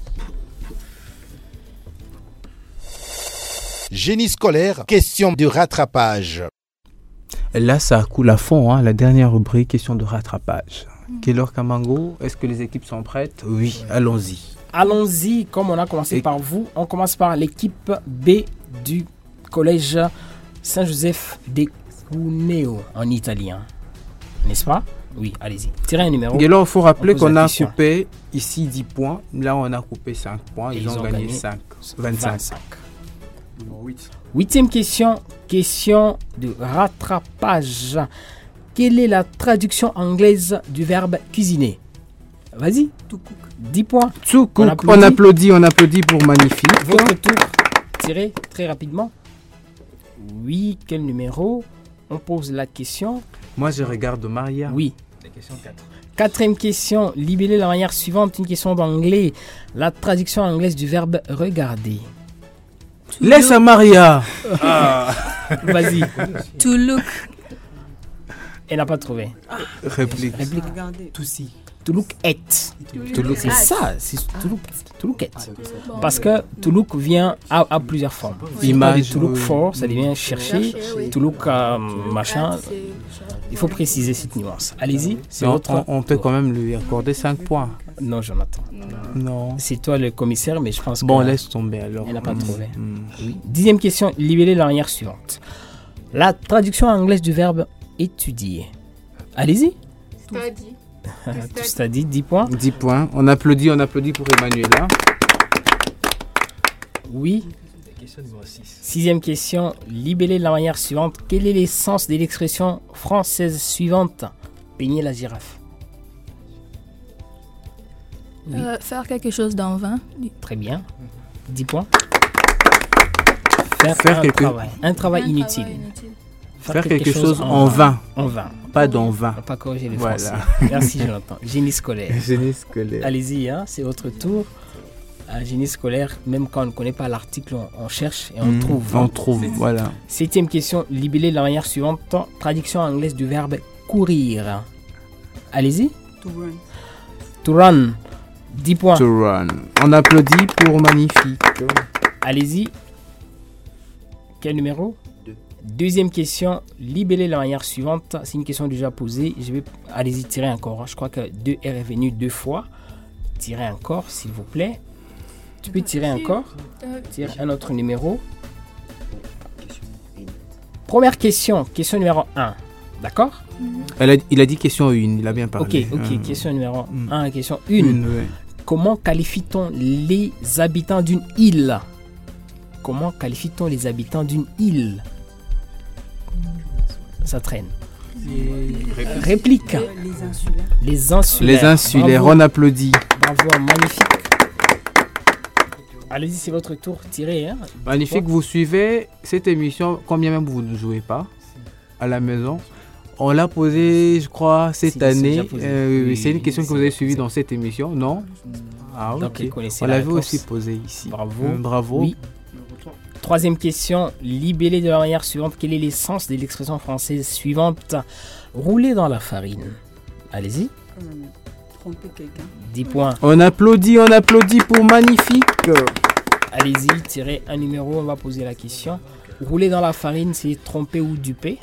Génie scolaire, question de rattrapage. Là, ça coule à fond, hein, la dernière rubrique, question de rattrapage. Keylor Kamango, est-ce que les équipes sont prêtes? Oui, allons-y. Allons-y, comme on a commencé par vous, on commence par l'équipe B du collège Saint-Joseph de Cuneo en italien. N'est-ce pas? Oui, allez-y. Tirez un numéro. Et là, il faut rappeler qu'on a coupé ici 10 points. Là, on a coupé 5 points. Ils ont gagné 25. Huitième question. Question de rattrapage. Quelle est la traduction anglaise du verbe cuisiner? Vas-y. 10 points. To cook. On applaudit pour magnifique. Votre tour. Tirez très rapidement. Oui, quel numéro? On pose la question. Moi, je regarde Maria. Oui. La question 4. Quatrième question. Libellez la manière suivante. Une question d'anglais. La traduction anglaise du verbe regarder. Laisse à Maria. Vas-y. To look. Elle n'a pas trouvé. Réplique. To look at. C'est ça. C'est to look at. Parce que to look vient à plusieurs formes. Image. To look for, ça devient chercher. To look machin. Il faut préciser cette nuance. Allez-y. On peut quand même lui accorder 5 points. Non, Jonathan. Non. C'est toi le commissaire, mais je pense que... Bon, laisse tomber alors. Elle n'a pas trouvé. Oui. 10e question. Libellez la manière suivante. La traduction anglaise du verbe étudier. Allez-y. Tout ça dit, 10 points. 10 points. On applaudit pour Emmanuela. Oui. Question numéro 6. 6e question. Libellez de la manière suivante. Quel est l'essence de l'expression française suivante? Peigner la girafe. Oui. Faire quelque chose dans 20. Très bien. 10 points. Faire un travail inutile. Faire quelque chose en 20. En 20. Pas dans 20. On va pas corriger les Français. Merci, Jonathan. Génie scolaire. Génie scolaire. Allez-y, hein, c'est votre tour. Génie scolaire, même quand on ne connaît pas l'article, on cherche et on trouve. On trouve, voilà. 7e question, libellez de la manière suivante. Traduction anglaise du verbe courir. Allez-y. To run. To run. 10 points. To run. On applaudit pour magnifique. Allez-y. Quel numéro? Deuxième question, libellez de la manière suivante. C'est une question déjà posée. Allez-y, tirez encore. Je crois que 2 est revenu 2 fois. Tirez encore, s'il vous plaît. Tu peux tirer encore. Tire un autre numéro. Première question, question numéro 1. D'accord? Il a dit question 1, il a bien parlé. Ok, question numéro 1, question 1. Comment qualifie-t-on les habitants d'une île? Comment qualifie-t-on les habitants d'une île? Ça traîne. Réplique. Les insulaires. Les insulaires, bravo. On applaudit. Bravo, magnifique. Allez-y, c'est votre tour, tirez. Hein. Magnifique, vous suivez cette émission, combien même vous ne jouez pas à la maison. On l'a posée, je crois, cette année. C'est une question que vous avez suivie dans cette émission, non? Ah, ok. On l'avait aussi posée ici. Bravo. Bravo. Oui. Troisième question, libellez de la manière suivante. Quel est l'essence de l'expression française suivante? Rouler dans la farine. Allez-y. Tromper quelqu'un. 10 points. On applaudit pour magnifique. Allez-y, tirez un numéro, on va poser la question. Rouler dans la farine, c'est tromper ou duper.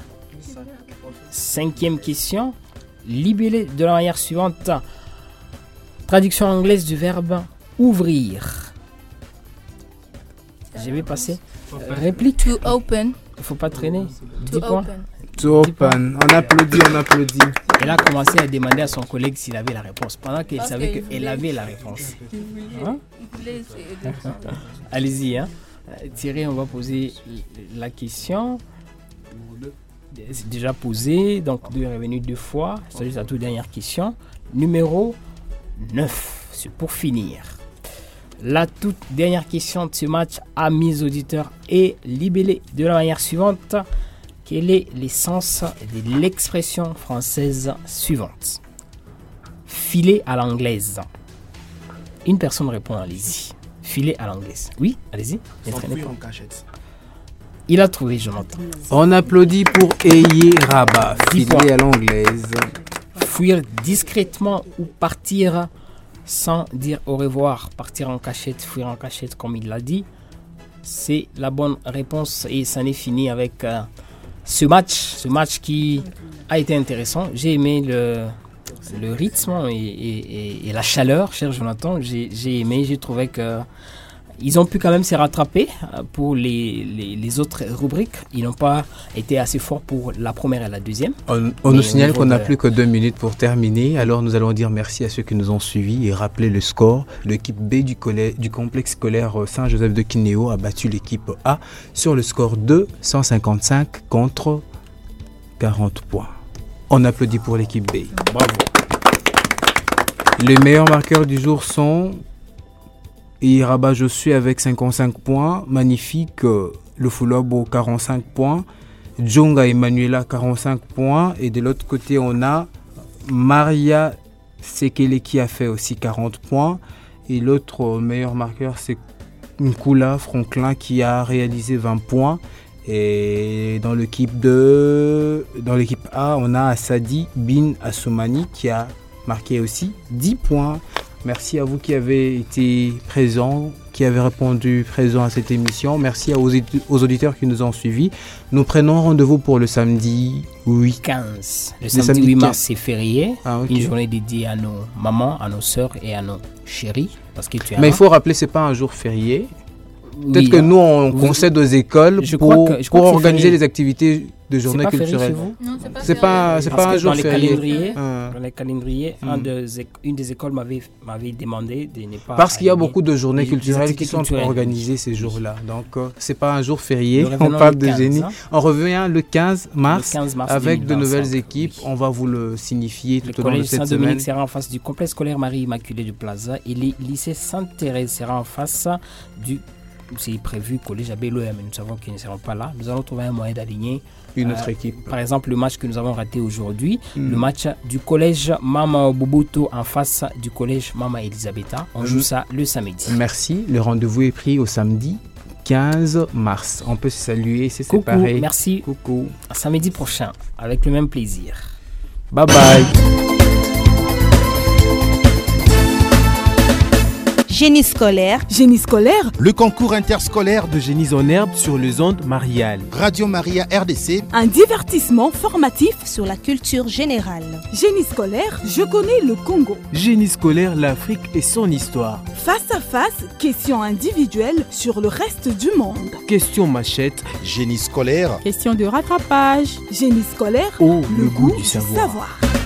5e question, libellez de la manière suivante. Traduction anglaise du verbe ouvrir. Je vais passer. Réplique. To open. Il ne faut pas traîner. 10 To points. open. To open. On applaudit. Elle a commencé à demander à son collègue s'il avait la réponse, pendant qu'elle savait qu'elle avait la réponse. Hein? Allez-y, hein. Thierry, on va poser la question. C'est déjà posé, donc 2 est revenu 2 fois. C'est la toute dernière question. Numéro 9, c'est pour finir. La toute dernière question de ce match, amis auditeurs, est libellée de la manière suivante. Quel est l'essence de l'expression française suivante? Filer à l'anglaise. Une personne répond, allez-y. Filer à l'anglaise. Oui, allez-y. S'enfuir en cachette. Il a trouvé, Jonathan. On applaudit pour Eye Rabat. Filer à l'anglaise. Fuir discrètement ou partir sans dire au revoir. Partir en cachette, fuir en cachette, comme il l'a dit. C'est la bonne réponse et ça n'est fini avec ce match qui a été intéressant. J'ai aimé le rythme et la chaleur, cher Jonathan. J'ai aimé, j'ai trouvé que ils ont pu quand même se rattraper pour les autres rubriques. Ils n'ont pas été assez forts pour la première et la deuxième. On nous signale qu'on n'a plus que 2 minutes pour terminer. Alors nous allons dire merci à ceux qui nous ont suivis et rappeler le score. L'équipe B du complexe scolaire Saint-Joseph de Kinéo a battu l'équipe A sur le score de 155 contre 40 points. On applaudit pour l'équipe B. Bravo. Les meilleurs marqueurs du jour sont Rabat Josué avec 55 points, Magnifique le Fulobo 45 points, Djonga Emmanuela 45 points et de l'autre côté on a Maria Sekele qui a fait aussi 40 points et l'autre meilleur marqueur c'est Nkula Franklin qui a réalisé 20 points et dans l'équipe A on a Asadi Bin Assoumani qui a marqué aussi 10 points. Merci à vous qui avez été présents, qui avez répondu présent à cette émission. Merci aux auditeurs qui nous ont suivis. Nous prenons rendez-vous pour le samedi 15. Le samedi 8 mars, c'est férié. Okay. Une journée dédiée à nos mamans, à nos sœurs et à nos chéris. Parce que mais il faut rappeler, ce n'est pas un jour férié. Peut-être que nous, on concède aux écoles pour organiser les activités de journée culturelle. C'est pas un jour férié. Dans les calendriers, une des écoles m'avait demandé de ne pas. Parce qu'il y a beaucoup de journées culturelles qui sont organisées ces jours-là. Donc, c'est pas un jour férié. On parle de génie. On revient le 15 mars avec de nouvelles équipes. On va vous le signifier tout au long de cette semaine. Le collège Saint-Dominique sera en face du complexe scolaire Marie-Immaculée du Plaza et le lycée Sainte-Thérèse sera en face du. C'est prévu collège Abéloa, mais nous savons qu'ils ne seront pas là. Nous allons trouver un moyen d'aligner une autre équipe. Par exemple, le match que nous avons raté aujourd'hui, le match du collège Mama Boboto en face du collège Mama Elisabetta. On joue ça le samedi. Merci. Le rendez-vous est pris au samedi 15 mars. On peut se saluer, c'est séparé. Merci. Coucou. À samedi prochain, avec le même plaisir. Bye bye. Génie scolaire. Génie scolaire. Le concours interscolaire de Génies en herbe sur les ondes Marial. Radio Maria RDC. Un divertissement formatif sur la culture générale. Génie scolaire, je connais le Congo. Génie scolaire, l'Afrique et son histoire. Face à face, questions individuelles sur le reste du monde. Question machette. Génie scolaire. Question de rattrapage. Génie scolaire. Oh, le goût du savoir.